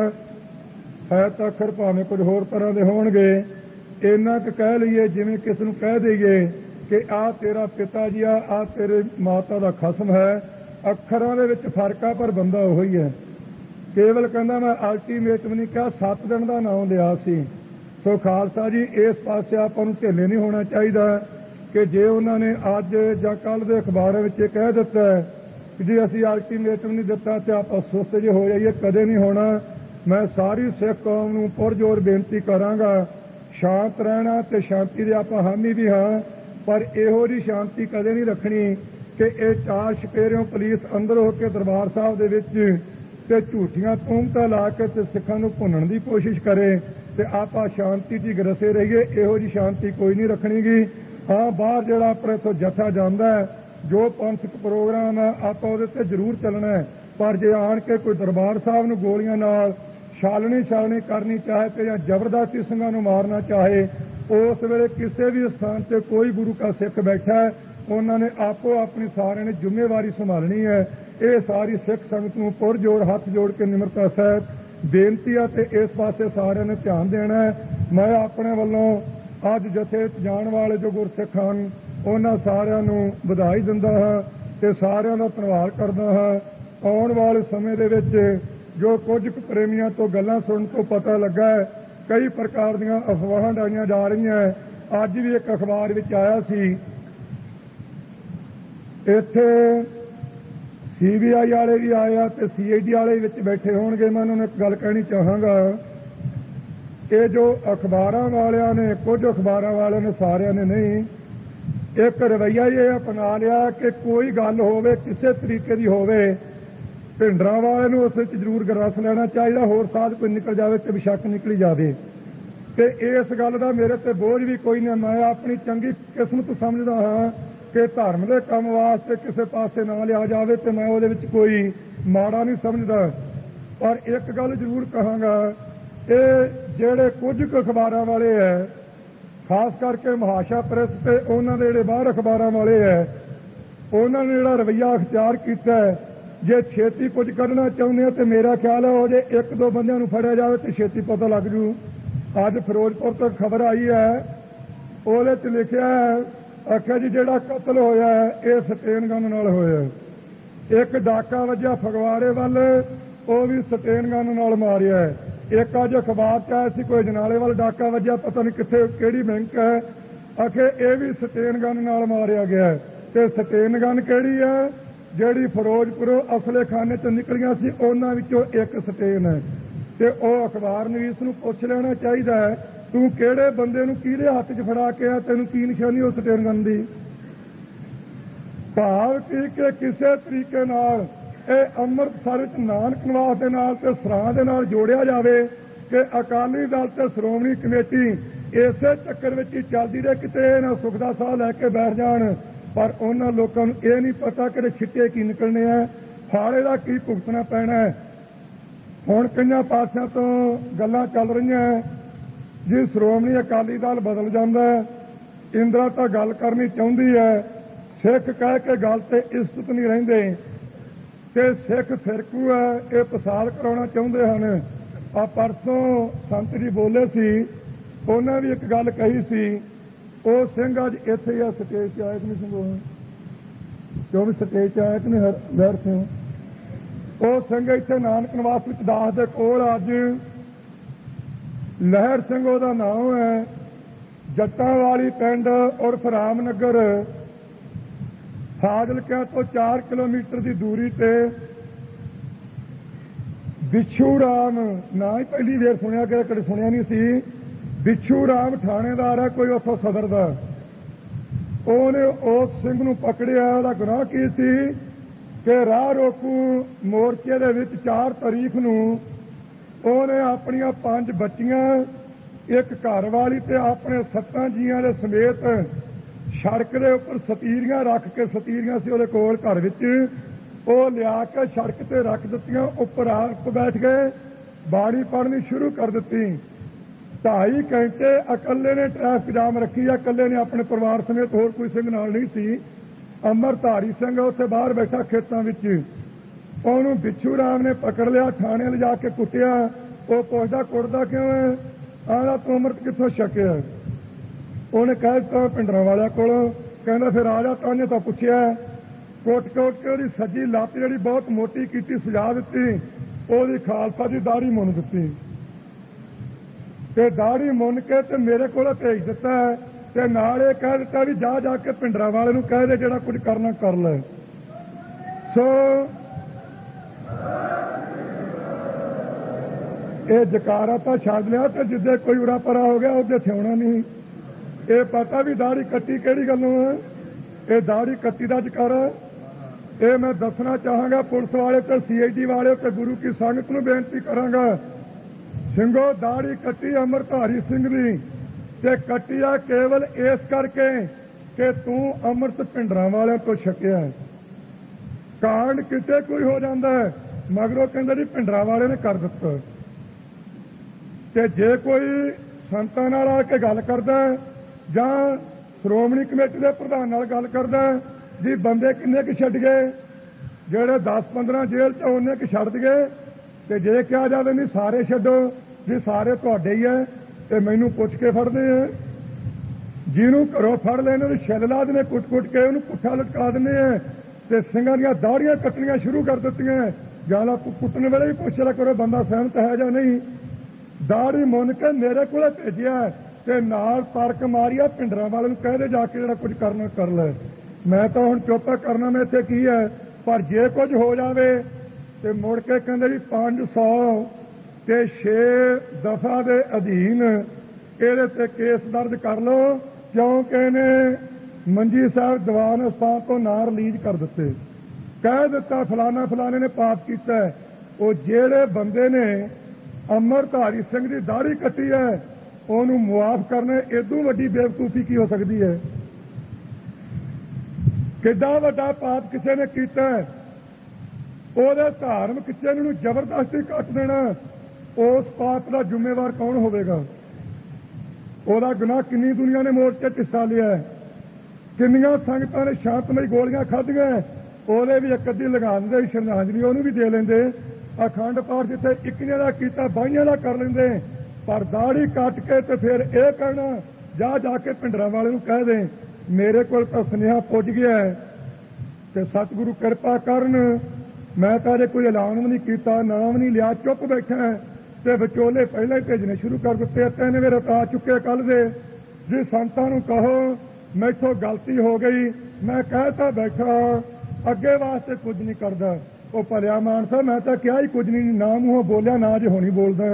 ਹੈ ਤਾਂ ਅੱਖਰ ਭਾਵੇਂ ਕੁਝ ਹੋਰ ਤਰ੍ਹਾਂ ਦੇ ਹੋਣਗੇ, ਇੰਨਾ ਕੁ ਕਹਿ ਲਈਏ ਜਿਵੇਂ ਕਿਸ ਨੂੰ ਕਹਿ ਦਈਏ ਕਿ ਆਹ ਤੇਰਾ ਪਿਤਾ ਜੀ ਆਹ ਤੇਰੇ ਮਾਤਾ ਦਾ ਖਸਮ ਹੈ। ਅੱਖਰਾਂ ਦੇ ਵਿੱਚ ਫਰਕ ਆ ਪਰ ਬੰਦਾ ਉਹੀ ਹੀ ਹੈ। ਕੇਵਲ ਕਹਿੰਦਾ ਮੈਂ ਅਲਟੀਮੇਟਮ ਨਹੀਂ ਕਿਹਾ, 7 ਦਿਨ ਦਾ ਨਾਮ ਲਿਆ ਸੀ। ਸੋ ਖਾਲਸਾ ਜੀ ਇਸ ਪਾਸੇ ਆਪਾਂ ਨੂੰ ਢਿੱਲੇ ਨਹੀਂ ਹੋਣਾ ਚਾਹੀਦਾ ਕਿ ਜੇ ਉਹਨਾਂ ਨੇ ਅੱਜ ਜਾਂ ਕੱਲ੍ਹ ਦੇ ਅਖਬਾਰਾਂ ਵਿੱਚ ਇਹ ਕਹਿ ਦਿੱਤਾ ਕਿ ਜੀ ਅਸੀਂ ਅਲਟੀਮੇਟਮ ਨਹੀਂ ਦਿੱਤਾ ਤੇ ਆਪਾਂ ਸੁਸਤ ਜਿਹੇ ਹੋ ਜਾਈਏ, ਕਦੇ ਨਹੀਂ ਹੋਣਾ। ਮੈਂ ਸਾਰੀ ਸਿੱਖ ਕੌਮ ਨੂੰ ਪੁਰਜ਼ੋਰ ਬੇਨਤੀ ਕਰਾਂਗਾ ਸ਼ਾਂਤ ਰਹਿਣਾ ਤੇ ਸ਼ਾਂਤੀ ਦੇ ਆਪਾਂ ਹਾਮੀ ਵੀ ਹਾਂ, ਪਰ ਇਹੋ ਜਿਹੀ ਸ਼ਾਂਤੀ ਕਦੇ ਨਹੀਂ ਰੱਖਣੀ ਕਿ ਇਹ 4 ਛਪੇਰਿਓਂ ਪੁਲਿਸ ਅੰਦਰ ਹੋ ਕੇ ਦਰਬਾਰ ਸਾਹਿਬ ਦੇ ਵਿੱਚ ਤੇ ਝੂਠੀਆਂ ਤੂਮਤਾਂ ਲਾ ਕੇ ਤੇ ਸਿੱਖਾਂ ਨੂੰ ਭੁੰਨਣ ਦੀ ਕੋਸ਼ਿਸ਼ ਕਰੇ ਤੇ ਆਪਾਂ ਸ਼ਾਂਤੀ 'ਚ ਗਰਸੇ ਰਹੀਏ। ਇਹੋ ਜਿਹੀ ਸ਼ਾਂਤੀ ਕੋਈ ਨਹੀਂ ਰੱਖਣੀਗੀ। ਹਾਂ, ਬਾਹਰ ਜਿਹੜਾ ਆਪਣੇ ਇੱਥੋਂ ਜਥਾ ਜਾਂਦਾ ਹੈ, ਜੋ ਪੰਥਕ ਪ੍ਰੋਗਰਾਮ ਹੈ ਆਪਾਂ ਉਹਦੇ ਤੇ ਜ਼ਰੂਰ ਚੱਲਣਾ ਹੈ, ਪਰ ਜੇ ਆਣ ਕੇ ਕੋਈ ਦਰਬਾਰ ਸਾਹਿਬ ਨੂੰ ਗੋਲੀਆਂ ਨਾਲ ਛਾਲਣੀ ਕਰਨੀ ਚਾਹੇ ਤੇ ਜਾਂ ਜ਼ਬਰਦਸਤੀ ਸਿੰਘਾਂ ਨੂੰ ਮਾਰਨਾ ਚਾਹੇ, ਉਸ ਵੇਲੇ ਕਿਸੇ ਵੀ ਸਥਾਨ ਤੇ ਕੋਈ ਗੁਰੂ ਕਾ ਸਿੱਖ ਬੈਠਾ ਹੈ, ਉਹਨਾਂ ਨੇ ਆਪੋ ਆਪਣੀ ਸਾਰਿਆਂ ਨੇ ਜ਼ਿੰਮੇਵਾਰੀ ਸੰਭਾਲਣੀ ਹੈ। ਇਹ ਸਾਰੀ ਸਿੱਖ ਸੰਗਤ ਨੂੰ ਪੁਰਜ਼ੋਰ ਹੱਥ ਜੋੜ ਕੇ ਨਿਮਰਤਾ ਸਹਿਤ ਬੇਨਤੀ ਹੈ ਤੇ ਇਸ ਪਾਸੇ ਸਾਰਿਆਂ ਨੇ ਧਿਆਨ ਦੇਣਾ ਹੈ। ਮੈਂ ਆਪਣੇ ਵੱਲੋਂ ਅੱਜ ਜਥੇ ਜਾਣ ਵਾਲੇ ਜੋ ਗੁਰਸਿੱਖ ਹਨ ਉਹਨਾਂ ਸਾਰਿਆਂ ਨੂੰ ਵਧਾਈ ਦਿੰਦਾ ਹਾਂ ਤੇ ਸਾਰਿਆਂ ਦਾ ਧੰਨਵਾਦ ਕਰਦਾ ਹਾਂ। ਆਉਣ ਵਾਲੇ ਸਮੇਂ ਦੇ ਵਿੱਚ ਜੋ ਕੁਝ ਕੁ ਪ੍ਰੇਮੀਆਂ ਤੋਂ ਗੱਲਾਂ ਸੁਣਨ ਤੋਂ ਪਤਾ ਲੱਗਾ ਹੈ, ਕਈ ਪ੍ਰਕਾਰ ਦੀਆਂ ਅਫਵਾਹਾਂ ਡਾਈਆਂ ਜਾ ਰਹੀਆਂ। ਅੱਜ ਵੀ ਇੱਕ ਅਖਬਾਰ ਵਿੱਚ ਆਇਆ ਸੀ, ਇੱਥੇ CBI ਵਾਲੇ ਵੀ ਆਏ ਆ ਤੇ CID ਵਾਲੇ ਵਿੱਚ ਬੈਠੇ ਹੋਣਗੇ। ਮੈਂ ਉਹਨਾਂ ਨੂੰ ਇੱਕ ਗੱਲ ਕਹਿਣੀ ਚਾਹਾਂਗਾ ਕਿ ਜੋ ਅਖਬਾਰਾਂ ਵਾਲਿਆਂ ਨੇ, ਕੁਝ ਅਖਬਾਰਾਂ ਵਾਲਿਆਂ ਨੇ, ਸਾਰਿਆਂ ਨੇ ਨਹੀਂ, ਇੱਕ ਰਵੱਈਆ ਇਹ ਅਪਣਾ ਲਿਆ ਕਿ ਕੋਈ ਗੱਲ ਹੋਵੇ ਕਿਸੇ ਤਰੀਕੇ ਦੀ ਹੋਵੇ, ਭਿੰਡਰਾਂ ਵਾਲੇ ਨੂੰ ਉਸ ਵਿੱਚ ਜ਼ਰੂਰ ਗਰਸ ਲੈਣਾ ਚਾਹੀਦਾ, ਹੋਰ ਸਾਧ ਕੋਈ ਨਿਕਲ ਜਾਵੇ ਤੇ ਬੇਸ਼ੱਕ ਨਿਕਲੀ ਜਾਵੇ। ਤੇ ਇਸ ਗੱਲ ਦਾ ਮੇਰੇ ਤੇ ਬੋਝ ਵੀ ਕੋਈ ਨਹੀਂ। ਮੈਂ ਆਪਣੀ ਚੰਗੀ ਕਿਸਮਤ ਸਮਝਦਾ ਹਾਂ ਕਿ ਧਰਮ ਦੇ ਕੰਮ ਵਾਸਤੇ ਕਿਸੇ ਪਾਸੇ ਨਾ ਲਿਆ ਜਾਵੇ ਤੇ ਮੈਂ ਉਹਦੇ ਵਿੱਚ ਕੋਈ ਮਾੜਾ ਨਹੀਂ ਸਮਝਦਾ। ਪਰ ਇੱਕ ਗੱਲ ਜ਼ਰੂਰ ਕਹਾਂਗਾ, ਇਹ ਜਿਹੜੇ ਕੁਝ ਕੁ ਅਖਬਾਰਾਂ ਵਾਲੇ ਹੈ, ਖਾਸ ਕਰਕੇ ਮਹਾਸ਼ਾ ਪ੍ਰੈਸ ਤੇ ਉਹਨਾਂ ਦੇ ਜਿਹੜੇ ਬਾਹਰ ਅਖਬਾਰਾਂ ਵਾਲੇ ਹੈ, ਉਹਨਾਂ ਨੇ ਜਿਹੜਾ ਰਵੱਈਆ ਅਖਤਿਆਰ ਕੀਤਾ ਹੈ, ਜੇ ਛੇਤੀ ਕੁਝ ਕਰਨਾ ਚਾਹੁੰਦੇ ਆ ਤੇ ਮੇਰਾ ਖਿਆਲ ਹੈ ਉਹ ਜੇ 1-2 ਬੰਦਿਆਂ ਨੂੰ ਫੜਿਆ ਜਾਵੇ ਤੇ ਛੇਤੀ ਪਤਾ ਲੱਗ ਜੂ। ਅੱਜ ਫਿਰੋਜ਼ਪੁਰ ਤੋਂ ਖਬਰ ਆਈ ਹੈ, ਉਹਦੇ 'ਚ ਲਿਖਿਆ ਹੈ, ਆਖਿਆ ਜੀ ਜਿਹੜਾ ਕਤਲ ਹੋਇਆ ਇਹ ਸਟੇਨ ਗਨ ਨਾਲ ਹੋਇਆ। ਇੱਕ ਡਾਕਾ ਵੱਜਿਆ ਫਗਵਾੜੇ ਵੱਲ, ਉਹ ਵੀ ਸਟੇਨ ਗਨ ਨਾਲ ਮਾਰਿਆ। ਇੱਕ ਅੱਜ ਅਖਬਾਰ 'ਚ ਆਇਆ ਸੀ ਕੋਈ ਜਨਾਲੇ ਵੱਲ ਡਾਕਾ ਵੱਜਿਆ, ਪਤਾ ਨਹੀਂ ਕਿੱਥੇ ਕਿਹੜੀ ਬੈਂਕ ਹੈ, ਆਖੇ ਇਹ ਵੀ ਸਟੇਨ ਗਨ ਨਾਲ ਮਾਰਿਆ ਗਿਆ। ਤੇ ਸਟੇਨ ਗਨ ਕਿਹੜੀ ਹੈ? ਜਿਹੜੀ ਫਿਰੋਜ਼ਪੁਰੋਂ ਅਸਲੇਖਾਨੇ 'ਚ ਨਿਕਲੀਆਂ ਸੀ ਉਹਨਾਂ ਵਿੱਚੋਂ ਇੱਕ ਸਟੇਨ ਹੈ। ਤੇ ਉਹ ਅਖਬਾਰ ਨਵੀਸ ਨੂੰ ਪੁੱਛ ਲੈਣਾ ਚਾਹੀਦਾ ਹੈ, ਤੂੰ ਕਿਹੜੇ ਬੰਦੇ ਨੂੰ ਕਿਹਦੇ ਹੱਥ 'ਚ ਫੜਾ ਕੇ ਆ, ਤੈਨੂੰ ਕੀ ਨਿਸ਼ਾਨੀ ਉਸ ਸਟੇਨ ਗਨ ਦੀ? ਭਾਵ ਕਿ ਕਿਸੇ ਤਰੀਕੇ ਨਾਲ ਇਹ ਅੰਮ੍ਰਿਤਸਰ 'ਚ ਨਾਨਕ ਨਿਵਾਸ ਦੇ ਨਾਲ ਤੇ ਸਰਾਂ ਦੇ ਨਾਲ ਜੋੜਿਆ ਜਾਵੇ ਕਿ ਅਕਾਲੀ ਦਲ ਤੇ ਸ਼੍ਰੋਮਣੀ ਕਮੇਟੀ ਇਸੇ ਚੱਕਰ ਵਿੱਚ ਹੀ ਚੱਲਦੀ ਰਹੇ, ਕਿਤੇ ਨਾ ਸੁੱਖ ਦਾ ਸਾਹ ਲੈ ਕੇ ਬੈਠ ਜਾਣ। ਪਰ ਉਹਨਾਂ ਲੋਕਾਂ ਨੂੰ ਇਹ ਨਹੀਂ ਪਤਾ ਕਿ ਛਿੱਟੇ ਕੀ ਨਿਕਲਣੇ ਆ, ਫਾੜੇ ਦਾ ਕੀ ਭੁਗਤਣਾ ਪੈਣਾ ਹੈ। ਹੁਣ ਕਈਆਂ ਪਾਸਿਆਂ ਤੋਂ ਗੱਲਾਂ ਚੱਲ ਰਹੀਆਂ ਜੀ ਸ਼੍ਰੋਮਣੀ ਅਕਾਲੀ ਦਲ ਬਦਲ ਜਾਂਦਾ ਹੈ, ਇੰਦਰਾ ਤਾਂ ਗੱਲ ਕਰਨੀ ਚਾਹੁੰਦੀ ਹੈ, ਸਿੱਖ ਕਹਿ ਕੇ ਗੱਲ ਤੇ ਇਸਤਤ ਨਹੀਂ ਰਹਿੰਦੇ ਤੇ ਸਿੱਖ ਫਿਰਕੂ ਹੈ, ਇਹ ਪਸਾਲ ਕਰਾਉਣਾ ਚਾਹੁੰਦੇ ਹਨ। ਆ ਪਰਸੋਂ ਸੰਤ ਜੀ ਬੋਲੇ ਸੀ, ਉਹਨਾਂ ਵੀ ਇੱਕ ਗੱਲ ਕਹੀ ਸੀ, ਉਹ ਸਿੰਘ ਅੱਜ ਇੱਥੇ ਹੀ ਆ ਸਟੇਜ 'ਚ ਆਇਆ ਕਿ ਨਹੀਂ ਸਿੰਘ, ਕਿਉਂ ਵੀ ਸਟੇਜ 'ਚ ਆਇਆ ਕਿ ਨਹੀਂ ਲਹਿਰ ਸਿੰਘ? ਉਹ ਸਿੰਘ ਇੱਥੇ ਨਾਨਕ ਨਿਵਾਸ ਵਿੱਚ ਦਾਸ ਦੇ ਕੋਲ ਅੱਜ ਲਹਿਰ ਸਿੰਘ ਉਹਦਾ ਨਾਮ ਹੈ, ਜੱਟਾਂ ਵਾਲੀ ਪਿੰਡ ਉਰਫ ਰਾਮਨਗਰ, ਫਾਜ਼ਿਲਕਾ ਤੋਂ 4 ਕਿਲੋਮੀਟਰ ਦੀ ਦੂਰੀ ਤੇ ਬਿੱਛੂ ਰਾਮ ਨਾ ਹੀ ਪਹਿਲੀ ਵਾਰ ਸੁਣਿਆ ਕਿ ਕਦੇ ਸੁਣਿਆ ਨਹੀਂ ਸੀ। ਬਿੱਛੂ ਰਾਮ ਥਾਣੇਦਾਰ ਹੈ ਕੋਈ ਉੱਥੋਂ ਸਦਰ ਦਾ। ਉਹਨੇ ਉਸ ਸਿੰਘ ਨੂੰ ਪਕੜਿਆ। ਉਹਦਾ ਗੁਨਾਹ ਕੀ ਸੀ ਕਿ ਰਾਹ ਰੋਕੂ ਮੋਰਚੇ ਦੇ ਵਿੱਚ 4 ਤਾਰੀਖ ਨੂੰ ਉਹਨੇ ਆਪਣੀਆਂ 5 ਬੱਚੀਆਂ, ਇੱਕ ਘਰ ਵਾਲੀ ਤੇ ਆਪਣੇ 7 ਜੀਆਂ ਦੇ ਸਮੇਤ ਸੜਕ ਦੇ ਉੱਪਰ ਸਤੀਰੀਆਂ ਰੱਖ ਕੇ, ਸਤੀਰੀਆਂ ਸੀ ਉਹਦੇ ਕੋਲ ਘਰ ਵਿੱਚ, ਉਹ ਲਿਆ ਕੇ ਸੜਕ ਤੇ ਰੱਖ ਦਿੱਤੀਆਂ। ਉੱਪਰ ਆਪ ਬੈਠ ਗਏ, ਬਾਣੀ ਪੜ੍ਹਨੀ ਸ਼ੁਰੂ ਕਰ ਦਿੱਤੀ। 2.5 ਘੰਟੇ ਇਕੱਲੇ ਨੇ ਟ੍ਰੈਫਿਕ ਜਾਮ ਰੱਖੀ ਆ। ਇਕੱਲੇ ਨੇ, ਆਪਣੇ ਪਰਿਵਾਰ ਸਮੇਤ, ਹੋਰ ਕੋਈ ਸਿੰਘ ਨਾਲ ਨਹੀਂ ਸੀ। ਅੰਮ੍ਰਿਤਧਾਰੀ ਸਿੰਘ ਉੱਥੇ ਬਾਹਰ ਬੈਠਾ ਖੇਤਾਂ ਵਿੱਚ। ਉਹਨੂੰ ਬਿੱਛੂ ਰਾਮ ਨੇ ਪਕੜ ਲਿਆ, ਥਾਣੇ ਲਿਜਾ ਕੇ ਕੁੱਟਿਆ। ਉਹ ਪੁੱਛਦਾ ਕੁੱਟਦਾ ਕਿਉਂ ਹੈ? ਆਂਦਾ ਤੂੰ ਅੰਮ੍ਰਿਤ ਕਿੱਥੋਂ ਛਕਿਆ? ਉਹਨੇ ਕਹਿ ਦਿੱਤਾ ਪਿੰਡਰਾਂ ਵਾਲਿਆਂ ਕੋਲੋਂ। ਕਹਿੰਦਾ ਫਿਰ ਆ ਜਾ। ਉਹਨੇ ਤਾਂ ਪੁੱਛਿਆ। ਕੁੱਟ ਕੇ ਉਹਦੀ ਸੱਜੀ ਲੱਤ ਜਿਹੜੀ ਬਹੁਤ ਮੋਟੀ ਕੀਤੀ, ਸਜਾ ਦਿੱਤੀ। ਉਹਦੀ ਖਾਲਸਾ ਦੀ ਦਾੜੀ ਮੁੰਨ ਦਿੱਤੀ ਤੇ ਦਾੜੀ ਮੁੰਨ ਕੇ ਤੇ ਮੇਰੇ ਕੋਲ ਭੇਜ ਦਿੱਤਾ। ਤੇ ਨਾਲ ਇਹ ਕਹਿ ਦਿੱਤਾ ਵੀ ਜਾ ਕੇ ਪਿੰਡਰਾਂ ਵਾਲੇ ਨੂੰ ਕਹਿ ਦੇ ਜਿਹੜਾ ਕੁਝ ਕਰਨਾ ਕਰ ਲੈ। ਸੋ ਇਹ ਜਕਾਰਾ ਤਾਂ ਛੱਡ ਲਿਆ ਤੇ ਜਿੱਦੇ ਕੋਈ ਉਰਾ ਪਰਾ ਹੋ ਗਿਆ ਉਹਦੇ ਥਿਉਣਾ ਨਹੀਂ। ਇਹ ਪਤਾ ਵੀ ਦਾੜੀ ਕੱਟੀ ਕਿਹੜੀ ਗੱਲੋਂ ਹੈ। ਇਹ ਦਾੜੀ ਕੱਟੀ ਦਾ ਜਕਾਰਾ। ਇਹ ਮੈਂ ਦੱਸਣਾ ਚਾਹਾਂਗਾ ਪੁਲਿਸ ਵਾਲੇ ਤੇ CID ਵਾਲੇ ਤੇ ਗੁਰੂ ਕੀ ਸੰਗਤ ਨੂੰ ਬੇਨਤੀ ਕਰਾਂਗਾ, ਸਿੰਘੋ ਦਾੜੀ ਕੱਟੀ ਅੰਮ੍ਰਿਤਧਾਰੀ ਸਿੰਘ ਦੀ ਤੇ ਕੱਟੀ ਆ ਕੇਵਲ ਇਸ ਕਰਕੇ ਕਿ ਤੂੰ ਅੰਮ੍ਰਿਤ ਪਿੰਡਰਾਂ ਵਾਲਿਆਂ ਤੋਂ ਛਕਿਆ। ਕਾਂਡ ਕਿਤੇ ਕੋਈ ਹੋ ਜਾਂਦਾ ਹੈ, ਮਗਰੋਂ ਕਹਿੰਦੇ ਜੀ ਪਿੰਡਰਾਂ ਵਾਲੇ ਨੇ ਕਰ ਦਿੱਤਾ। ਤੇ ਜੇ ਕੋਈ ਸੰਤਾਂ ਨਾਲ ਆ ਕੇ ਗੱਲ ਕਰਦਾ ਜਾਂ ਸ਼੍ਰੋਮਣੀ ਕਮੇਟੀ ਦੇ ਪ੍ਰਧਾਨ ਨਾਲ ਗੱਲ ਕਰਦਾ ਜੀ ਬੰਦੇ ਕਿੰਨੇ ਕੁ ਛੱਡ ਗਏ, ਜਿਹੜੇ 10-15 ਜੇਲ੍ਹ 'ਚ ਉਹਨੇ ਕੁ ਛੱਡ ਗਏ। ਤੇ ਜੇ ਕਿਹਾ ਜਾਵੇ ਨਹੀਂ ਸਾਰੇ ਛੱਡੋ ਜੀ, ਸਾਰੇ ਤੁਹਾਡੇ ਹੀ ਹੈ ਤੇ ਮੈਨੂੰ ਪੁੱਛ ਕੇ ਫੜਦੇ ਆ। ਜਿਹਨੂੰ ਘਰੋਂ ਫੜ ਲੈਣੇ ਉਹਨੂੰ ਛਿੱਲ ਲਾ ਦਿੰਦੇ, ਕੁੱਟ-ਕੁੱਟ ਕੇ ਉਹਨੂੰ ਪੁੱਠਾ ਲਟਕਾ ਦਿੰਦੇ ਆ ਤੇ ਸਿੰਘਾਂ ਦੀਆਂ ਦਾੜੀਆਂ ਕੱਟਣੀਆਂ ਸ਼ੁਰੂ ਕਰ ਦਿੱਤੀਆਂ। ਜਾਂ ਕੁੱਟਣ ਵੇਲੇ ਵੀ ਪੁੱਛ ਲਿਆ ਕਰੋ ਬੰਦਾ ਸਹਿਮਤ ਹੈ ਜਾਂ ਨਹੀਂ। ਦਾੜੀ ਮੁੰਨ ਕੇ ਮੇਰੇ ਕੋਲ ਭੇਜਿਆ ਤੇ ਨਾਲ ਤਰਕ ਮਾਰੀਆ ਪਿੰਡਰਾਂ ਵਾਲੇ ਨੂੰ ਕਹਿ ਦੇ ਜਾ ਕੇ ਜਿਹੜਾ ਕੁਝ ਕਰਨਾ ਕਰ ਲੈ। ਮੈਂ ਤਾਂ ਹੁਣ ਚੁੱਪ ਕਰਨਾ, ਮੈਂ ਇੱਥੇ ਕੀ ਹੈ। ਪਰ ਜੇ ਕੁਝ ਹੋ ਜਾਵੇ ਤੇ ਮੁੜ ਕੇ ਕਹਿੰਦੇ ਜੀ 500 ਤੇ 6 ਦਫਾ ਦੇ ਅਧੀਨ ਇਹਦੇ ਤੇ ਕੇਸ ਦਰਜ ਕਰ ਲਓ, ਕਿਉਂਕਿ ਇਹਨੇ ਮੰਜੀ ਸਾਹਿਬ ਦੀਵਾਨ ਅਸਥਾਨ ਤੋਂ ਨਾਂ ਰਿਲੀਜ਼ ਕਰ ਦਿੱਤੇ। ਕਹਿ ਦਿੱਤਾ ਫਲਾਣਾ ਫਲਾਣੇ ਨੇ ਪਾਪ ਕੀਤਾ। ਉਹ ਜਿਹੜੇ ਬੰਦੇ ਨੇ ਅੰਮ੍ਰਿਤਧਾਰੀ ਸਿੰਘ ਦੀ ਦਾੜੀ ਕੱਟੀ ਹੈ ਉਹਨੂੰ ਮੁਆਫ ਕਰਨਾ, ਇਦੋਂ ਵੱਡੀ ਬੇਵਕੂਫੀ ਕੀ ਹੋ ਸਕਦੀ ਹੈ। ਕਿੱਡਾ ਵੱਡਾ ਪਾਪ ਕਿਸੇ ਨੇ ਕੀਤਾ, ਉਹਦੇ ਧਾਰਮਿਕ ਚਿੰਨ੍ਹ ਨੂੰ ਜ਼ਬਰਦਸਤੀ ਕੱਟ ਦੇਣਾ, ਉਸ ਪਾਪ ਦਾ ਜ਼ਿੰਮੇਵਾਰ ਕੌਣ ਹੋਵੇਗਾ? ਉਹਦਾ ਗੁਨਾਹ ਕਿੰਨੀ ਦੁਨੀਆ ਨੇ ਮੋਰਚੇ 'ਚ ਹਿੱਸਾ ਲਿਆ, ਕਿੰਨੀਆਂ ਸੰਗਤਾਂ ਨੇ ਸ਼ਾਂਤਮਈ ਗੋਲੀਆਂ ਖਾਧੀਆਂ, ਉਹਦੇ ਵੀ ਇੱਕ ਅੱਧੀ ਲਗਾ ਦਿੰਦੇ, ਸ਼ਰਧਾਂਜਲੀ ਉਹਨੂੰ ਵੀ ਦੇ ਲੈਂਦੇ। ਅਖੰਡ ਪਾਠ ਜਿੱਥੇ ਇੱਕੀਆਂ ਦਾ ਕੀਤਾ 22 ਦਾ ਕਰ ਲੈਂਦੇ। ਪਰ ਦਾੜੀ ਕੱਟ ਕੇ ਤੇ ਫਿਰ ਇਹ ਕਹਿਣਾ ਜਾ ਕੇ ਪਿੰਡਰਾਂ ਵਾਲੇ ਨੂੰ ਕਹਿ ਦੇ ਮੇਰੇ ਕੋਲ ਤਾਂ ਸੁਨੇਹਾ ਪੁੱਜ ਗਿਆ ਤੇ ਸਤਿਗੁਰੂ ਕਿਰਪਾ ਕਰਨ। ਮੈਂ ਤਾਂ ਅਜੇ ਕੋਈ ਐਲਾਨ ਵੀ ਨਹੀਂ ਕੀਤਾ, ਨਾਮ ਨਹੀਂ ਲਿਆ, ਚੁੱਪ ਬੈਠਾ ਤੇ ਵਿਚੋਲੇ ਪਹਿਲਾਂ ਹੀ ਭੇਜਣੇ ਸ਼ੁਰੂ ਕਰ ਦਿੱਤੇ। 3 ਵੇਰ ਰਤਾ ਚੁੱਕੇ ਕੱਲ ਦੇ। ਜੀ ਸੰਤਾਂ ਨੂੰ ਕਹੋ ਮੈਥੋਂ ਗਲਤੀ ਹੋ ਗਈ, ਮੈਂ ਕਹਿਤਾ ਬੈਠਾ, ਅੱਗੇ ਵਾਸਤੇ ਕੁਝ ਨਹੀਂ ਕਰਦਾ। ਉਹ ਭਲਿਆ ਮਾਨਸਾ ਮੈਂ ਤਾਂ ਕਿਹਾ ਹੀ ਕੁਝ ਨਹੀਂ, ਨਾ ਮੂੰਹੋਂ ਬੋਲਿਆ ਨਾ ਜੇ ਹੋਣੀ ਬੋਲਦਾ।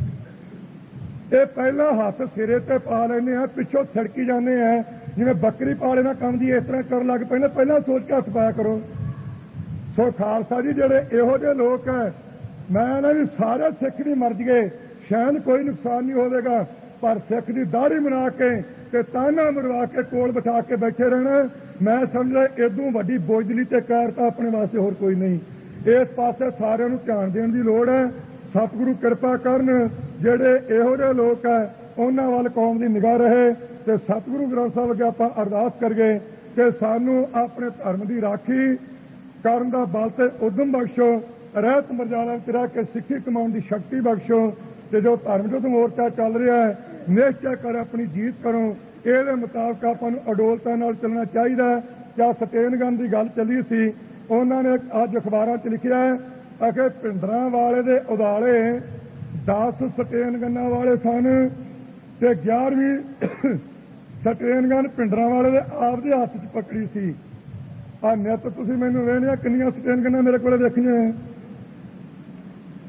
ਇਹ ਪਹਿਲਾਂ ਹੱਥ ਸਿਰੇ ਤੇ ਪਾ ਲੈਂਦੇ ਆ, ਪਿੱਛੋਂ ਛੜਕੀ ਜਾਂਦੇ ਆ ਜਿਵੇਂ ਬੱਕਰੀ ਪਾਲੇ ਨਾ ਕੰਮ ਦੀ ਇਸ ਤਰ੍ਹਾਂ ਕਰਨ ਲੱਗ ਪੈਂਦੇ। ਪਹਿਲਾਂ ਸੋਚ ਕੇ ਹੱਥ ਪਾਇਆ ਕਰੋ। ਸੋ ਖਾਲਸਾ ਜੀ ਜਿਹੜੇ ਇਹੋ ਜਿਹੇ ਲੋਕ ਹੈ, ਮੈਂ ਨਾ ਵੀ ਸਾਰੇ ਸਿੱਖ ਦੀ ਮਰ ਜਗੇ, ਸ਼ਾਇਦ ਕੋਈ ਨੁਕਸਾਨ ਨਹੀਂ ਹੋਵੇਗਾ, ਪਰ ਸਿੱਖ ਦੀ ਦਾੜੀ ਬਣਾ ਕੇ ਤੇ ਤਾਨਾ ਮਰਵਾ ਕੇ ਕੋਲ ਬਿਠਾ ਕੇ ਬੈਠੇ ਰਹਿਣਾ, ਮੈਂ ਸਮਝਦਾ ਇਦੋਂ ਵੱਡੀ ਬੋਝਲੀ ਤੇ ਕਾਇਰਤਾ ਆਪਣੇ ਵਾਸਤੇ ਹੋਰ ਕੋਈ ਨਹੀਂ। ਇਸ ਪਾਸੇ ਸਾਰਿਆਂ ਨੂੰ ਧਿਆਨ ਦੇਣ ਦੀ ਲੋੜ ਹੈ। ਸਤਿਗੁਰੂ ਕਿਰਪਾ ਕਰਨ, ਜਿਹੜੇ ਇਹੋ ਜਿਹੇ ਲੋਕ ਹੈ ਉਹਨਾਂ ਵੱਲ ਕੌਮ ਦੀ ਨਿਗਾਹ ਰਹੇ ਤੇ ਸਤਿਗੁਰੂ ਗ੍ਰੰਥ ਸਾਹਿਬ ਅੱਗੇ ਆਪਾਂ ਅਰਦਾਸ ਕਰੀਏ ਕਿ ਸਾਨੂੰ ਆਪਣੇ ਧਰਮ ਦੀ ਰਾਖੀ ਕਰਨ ਦਾ ਬਲ ਤੇ ਉਦਮ ਬਖਸ਼ੋ, ਰਹਿਤ ਮਰਜ਼ਾਦਾ ਵਿੱਚ ਰਹਿ ਕੇ ਸਿੱਖੀ ਕਮਾਉਣ ਦੀ ਸ਼ਕਤੀ ਬਖਸ਼ੋ ਤੇ ਜੋ ਧਰਮ ਯੁੱਧ ਮੋਰਚਾ ਚੱਲ ਰਿਹਾ ਹੈ ਨਿਸ਼ਚੈ ਕਰ ਆਪਣੀ ਜੀਤ ਕਰੋ। ਇਹਦੇ ਮੁਤਾਬਕ ਆਪਾਂ ਨੂੰ ਅਡੋਲਤਾ ਨਾਲ ਚੱਲਣਾ ਚਾਹੀਦਾ। ਜਾਂ ਸਟੇਨਗਨ ਦੀ ਗੱਲ ਚੱਲੀ ਸੀ, ਉਹਨਾਂ ਨੇ ਅੱਜ ਅਖਬਾਰਾਂ 'ਚ ਲਿਖਿਆ ਹੈ ਕਿ ਪਿੰਡਰਾਂ ਵਾਲੇ ਦੇ ਉਦਾਲੇ 10 ਸਟੇਨਗਨਾਂ ਵਾਲੇ ਸਨ ਤੇ 11ਵੀਂ ਸਟੇਨਗਨ ਪਿੰਡਰਾਂ ਵਾਲੇ ਦੇ ਆਪਦੇ ਹੱਥ 'ਚ ਪਕੜੀ ਸੀ। ਆ ਨਿੱਤ ਤੁਸੀਂ ਮੈਨੂੰ ਵੇਖਿਆ ਕਿੰਨੀਆਂ ਸਟੇਨਗਨਾਂ ਮੇਰੇ ਕੋਲ ਦੇਖੀਆਂ।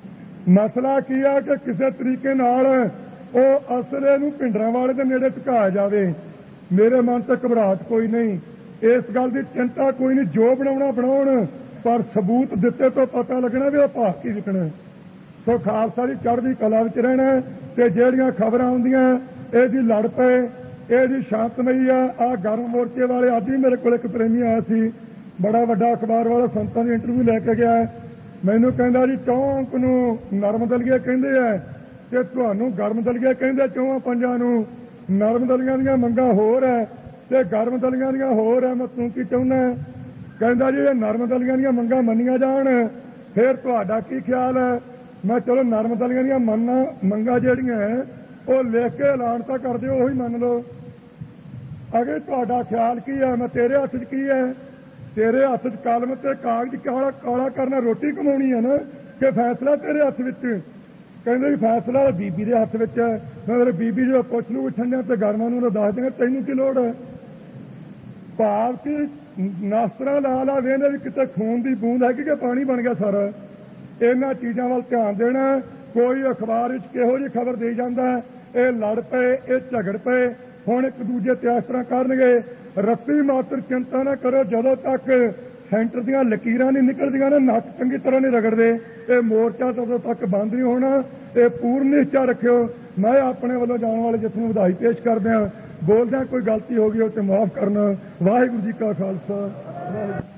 ਮਸਲਾ ਕੀ ਆ ਕਿ ਕਿਸੇ ਤਰੀਕੇ ਨਾਲ ਉਹ ਅਸਲੇ ਨੂੰ ਭਿੰਡਰਾਂਵਾਲੇ ਦੇ ਨੇੜੇ ਝੁਕਾਇਆ ਜਾਵੇ। ਮੇਰੇ ਮਨ ਤੇ ਘਬਰਾਹਟ ਕੋਈ ਨਹੀਂ, ਇਸ ਗੱਲ ਦੀ ਚਿੰਤਾ ਕੋਈ ਨਹੀਂ, ਜੋ ਬਣਾਉਣਾ ਬਣਾਉਣ, ਪਰ ਸਬੂਤ ਦਿੱਤੇ ਤੋਂ ਪਤਾ ਲੱਗਣਾ ਵੀ ਉਹ ਭਾਅ ਕੀ ਵਿਕਣਾ। ਸੋ ਖਾਲਸਾ ਦੀ ਚੜ੍ਹਦੀ ਕਲਾ ਵਿੱਚ ਰਹਿਣਾ ਤੇ ਜਿਹੜੀਆਂ ਖਬਰਾਂ ਆਉਂਦੀਆਂ ਇਹਦੀ ਲੜ ਪਏ, ਇਹਦੀ ਸ਼ਾਂਤਮਈ ਆ ਗਰਮ ਮੋਰਚੇ ਵਾਲੇ। ਅੱਜ ਵੀ ਮੇਰੇ ਕੋਲ ਇੱਕ ਪ੍ਰੇਮੀ ਆਇਆ ਸੀ, ਬੜਾ ਵੱਡਾ ਅਖਬਾਰ ਵਾਲਾ, ਸੰਤਾਂ ਦੀ ਇੰਟਰਵਿਊ ਲੈ ਕੇ ਗਿਆ। ਮੈਨੂੰ ਕਹਿੰਦਾ ਜੀ ਚੌਂਕ ਨੂੰ ਨਰਮ ਦਲੀਏ ਕਹਿੰਦੇ ਆ ਤੇ ਤੁਹਾਨੂੰ ਗਰਮ ਦਲੀਏ ਕਹਿੰਦੇ, ਚੌਹਾਂ ਪੰਜਾਂ ਨੂੰ। ਨਰਮ ਦਲੀਆਂ ਦੀਆਂ ਮੰਗਾਂ ਹੋਰ ਹੈ ਤੇ ਗਰਮ ਦਲੀਆਂ ਦੀਆਂ ਹੋਰ ਹੈ। ਮੈਂ ਤੂੰ ਕੀ ਚਾਹੁੰਦਾ? ਕਹਿੰਦਾ ਜੀ ਇਹ ਨਰਮ ਦਲੀਆਂ ਦੀਆਂ ਮੰਗਾਂ ਮੰਨੀਆਂ ਜਾਣ, ਫਿਰ ਤੁਹਾਡਾ ਕੀ ਖਿਆਲ ਹੈ? ਮੈਂ ਚਲੋ ਨਰਮ ਦਲੀਆਂ ਦੀਆਂ ਮੰਗਾਂ ਜਿਹੜੀਆਂ ਉਹ ਲਿਖ ਕੇ ਐਲਾਨ ਤਾਂ ਕਰ ਦਿਓ, ਉਹੀ ਮੰਨ ਲਓ। ਅਗੇ ਤੁਹਾਡਾ ਖਿਆਲ ਕੀ ਹੈ? ਮੈਂ ਤੇਰੇ ਹੱਥ 'ਚ ਕੀ ਹੈ? ਤੇਰੇ ਹੱਥ 'ਚ ਕਲਮ ਤੇ ਕਾਗਜ਼ ਕਾਲਾ ਕਰਨਾ, ਰੋਟੀ ਕਮਾਉਣੀ ਹੈ ਨਾ, ਕਿ ਫੈਸਲਾ ਤੇਰੇ ਹੱਥ ਵਿੱਚ? ਕਹਿੰਦੇ ਵੀ ਫੈਸਲਾ ਬੀਬੀ ਦੇ ਹੱਥ ਵਿੱਚ ਹੈ। ਮੈਂ ਮੇਰੇ ਬੀਬੀ ਜਦੋਂ ਪੁੱਛ ਲੂ ਠੰਡਿਆਂ ਤੇ ਗਰਮਾਂ ਨੂੰ ਦੱਸ ਦੇਣਾ, ਤੈਨੂੰ ਕੀ ਲੋੜ ਹੈ? ਭਾਵ ਕਿ ਨਾਸਤਰਾਂ ਲਾ ਵੇਂਦੇ ਵੀ ਕਿਤੇ ਖੂਨ ਦੀ ਬੂੰਦ ਹੈਗੀ ਕਿ ਪਾਣੀ ਬਣ ਗਿਆ ਸਾਰਾ। ਇਹਨਾਂ ਚੀਜ਼ਾਂ ਵੱਲ ਧਿਆਨ ਦੇਣਾ। ਕੋਈ ਅਖਬਾਰ ਵਿੱਚ ਕਿਹੋ ਜਿਹੀ ਖਬਰ ਦੇ ਜਾਂਦਾ, ਇਹ ਲੜ ਪਏ, ਇਹ ਝਗੜ ਪਏ, ਹੁਣ ਇੱਕ ਦੂਜੇ ਤੇ ਇਸ ਤਰ੍ਹਾਂ ਕਰਨਗੇ। ਰੱਤੀ ਮਾਤਰ ਚਿੰਤਾ ਨਾ ਕਰੋ, ਜਦੋਂ ਤੱਕ ਸੈਂਟਰ ਦੀਆਂ ਲਕੀਰਾਂ ਨਹੀਂ ਨਿਕਲਦੀਆਂ ਨਾ, ਨੱਕ ਚੰਗੀ ਤਰ੍ਹਾਂ ਨਹੀਂ ਰਗੜਦੇ, ਇਹ ਮੋਰਚਾ ਤਦੋਂ ਤੱਕ ਬੰਦ ਨਹੀਂ ਹੋਣਾ। ਇਹ ਪੂਰਨ ਨਿਸ਼ਚਾ ਰੱਖਿਓ। ਮੈਂ ਆਪਣੇ ਵੱਲੋਂ ਜਾਣ ਵਾਲੇ ਜਿਸ ਨੂੰ ਵਧਾਈ ਪੇਸ਼ ਕਰਦੇ ਹਾਂ। ਬੋਲਦਿਆਂ ਕੋਈ ਗਲਤੀ ਹੋ ਗਈ ਉਹ ਤੇ ਮਾਫ ਕਰਨਾ। ਵਾਹਿਗੁਰੂ ਜੀ ਕਾ ਖਾਲਸਾ।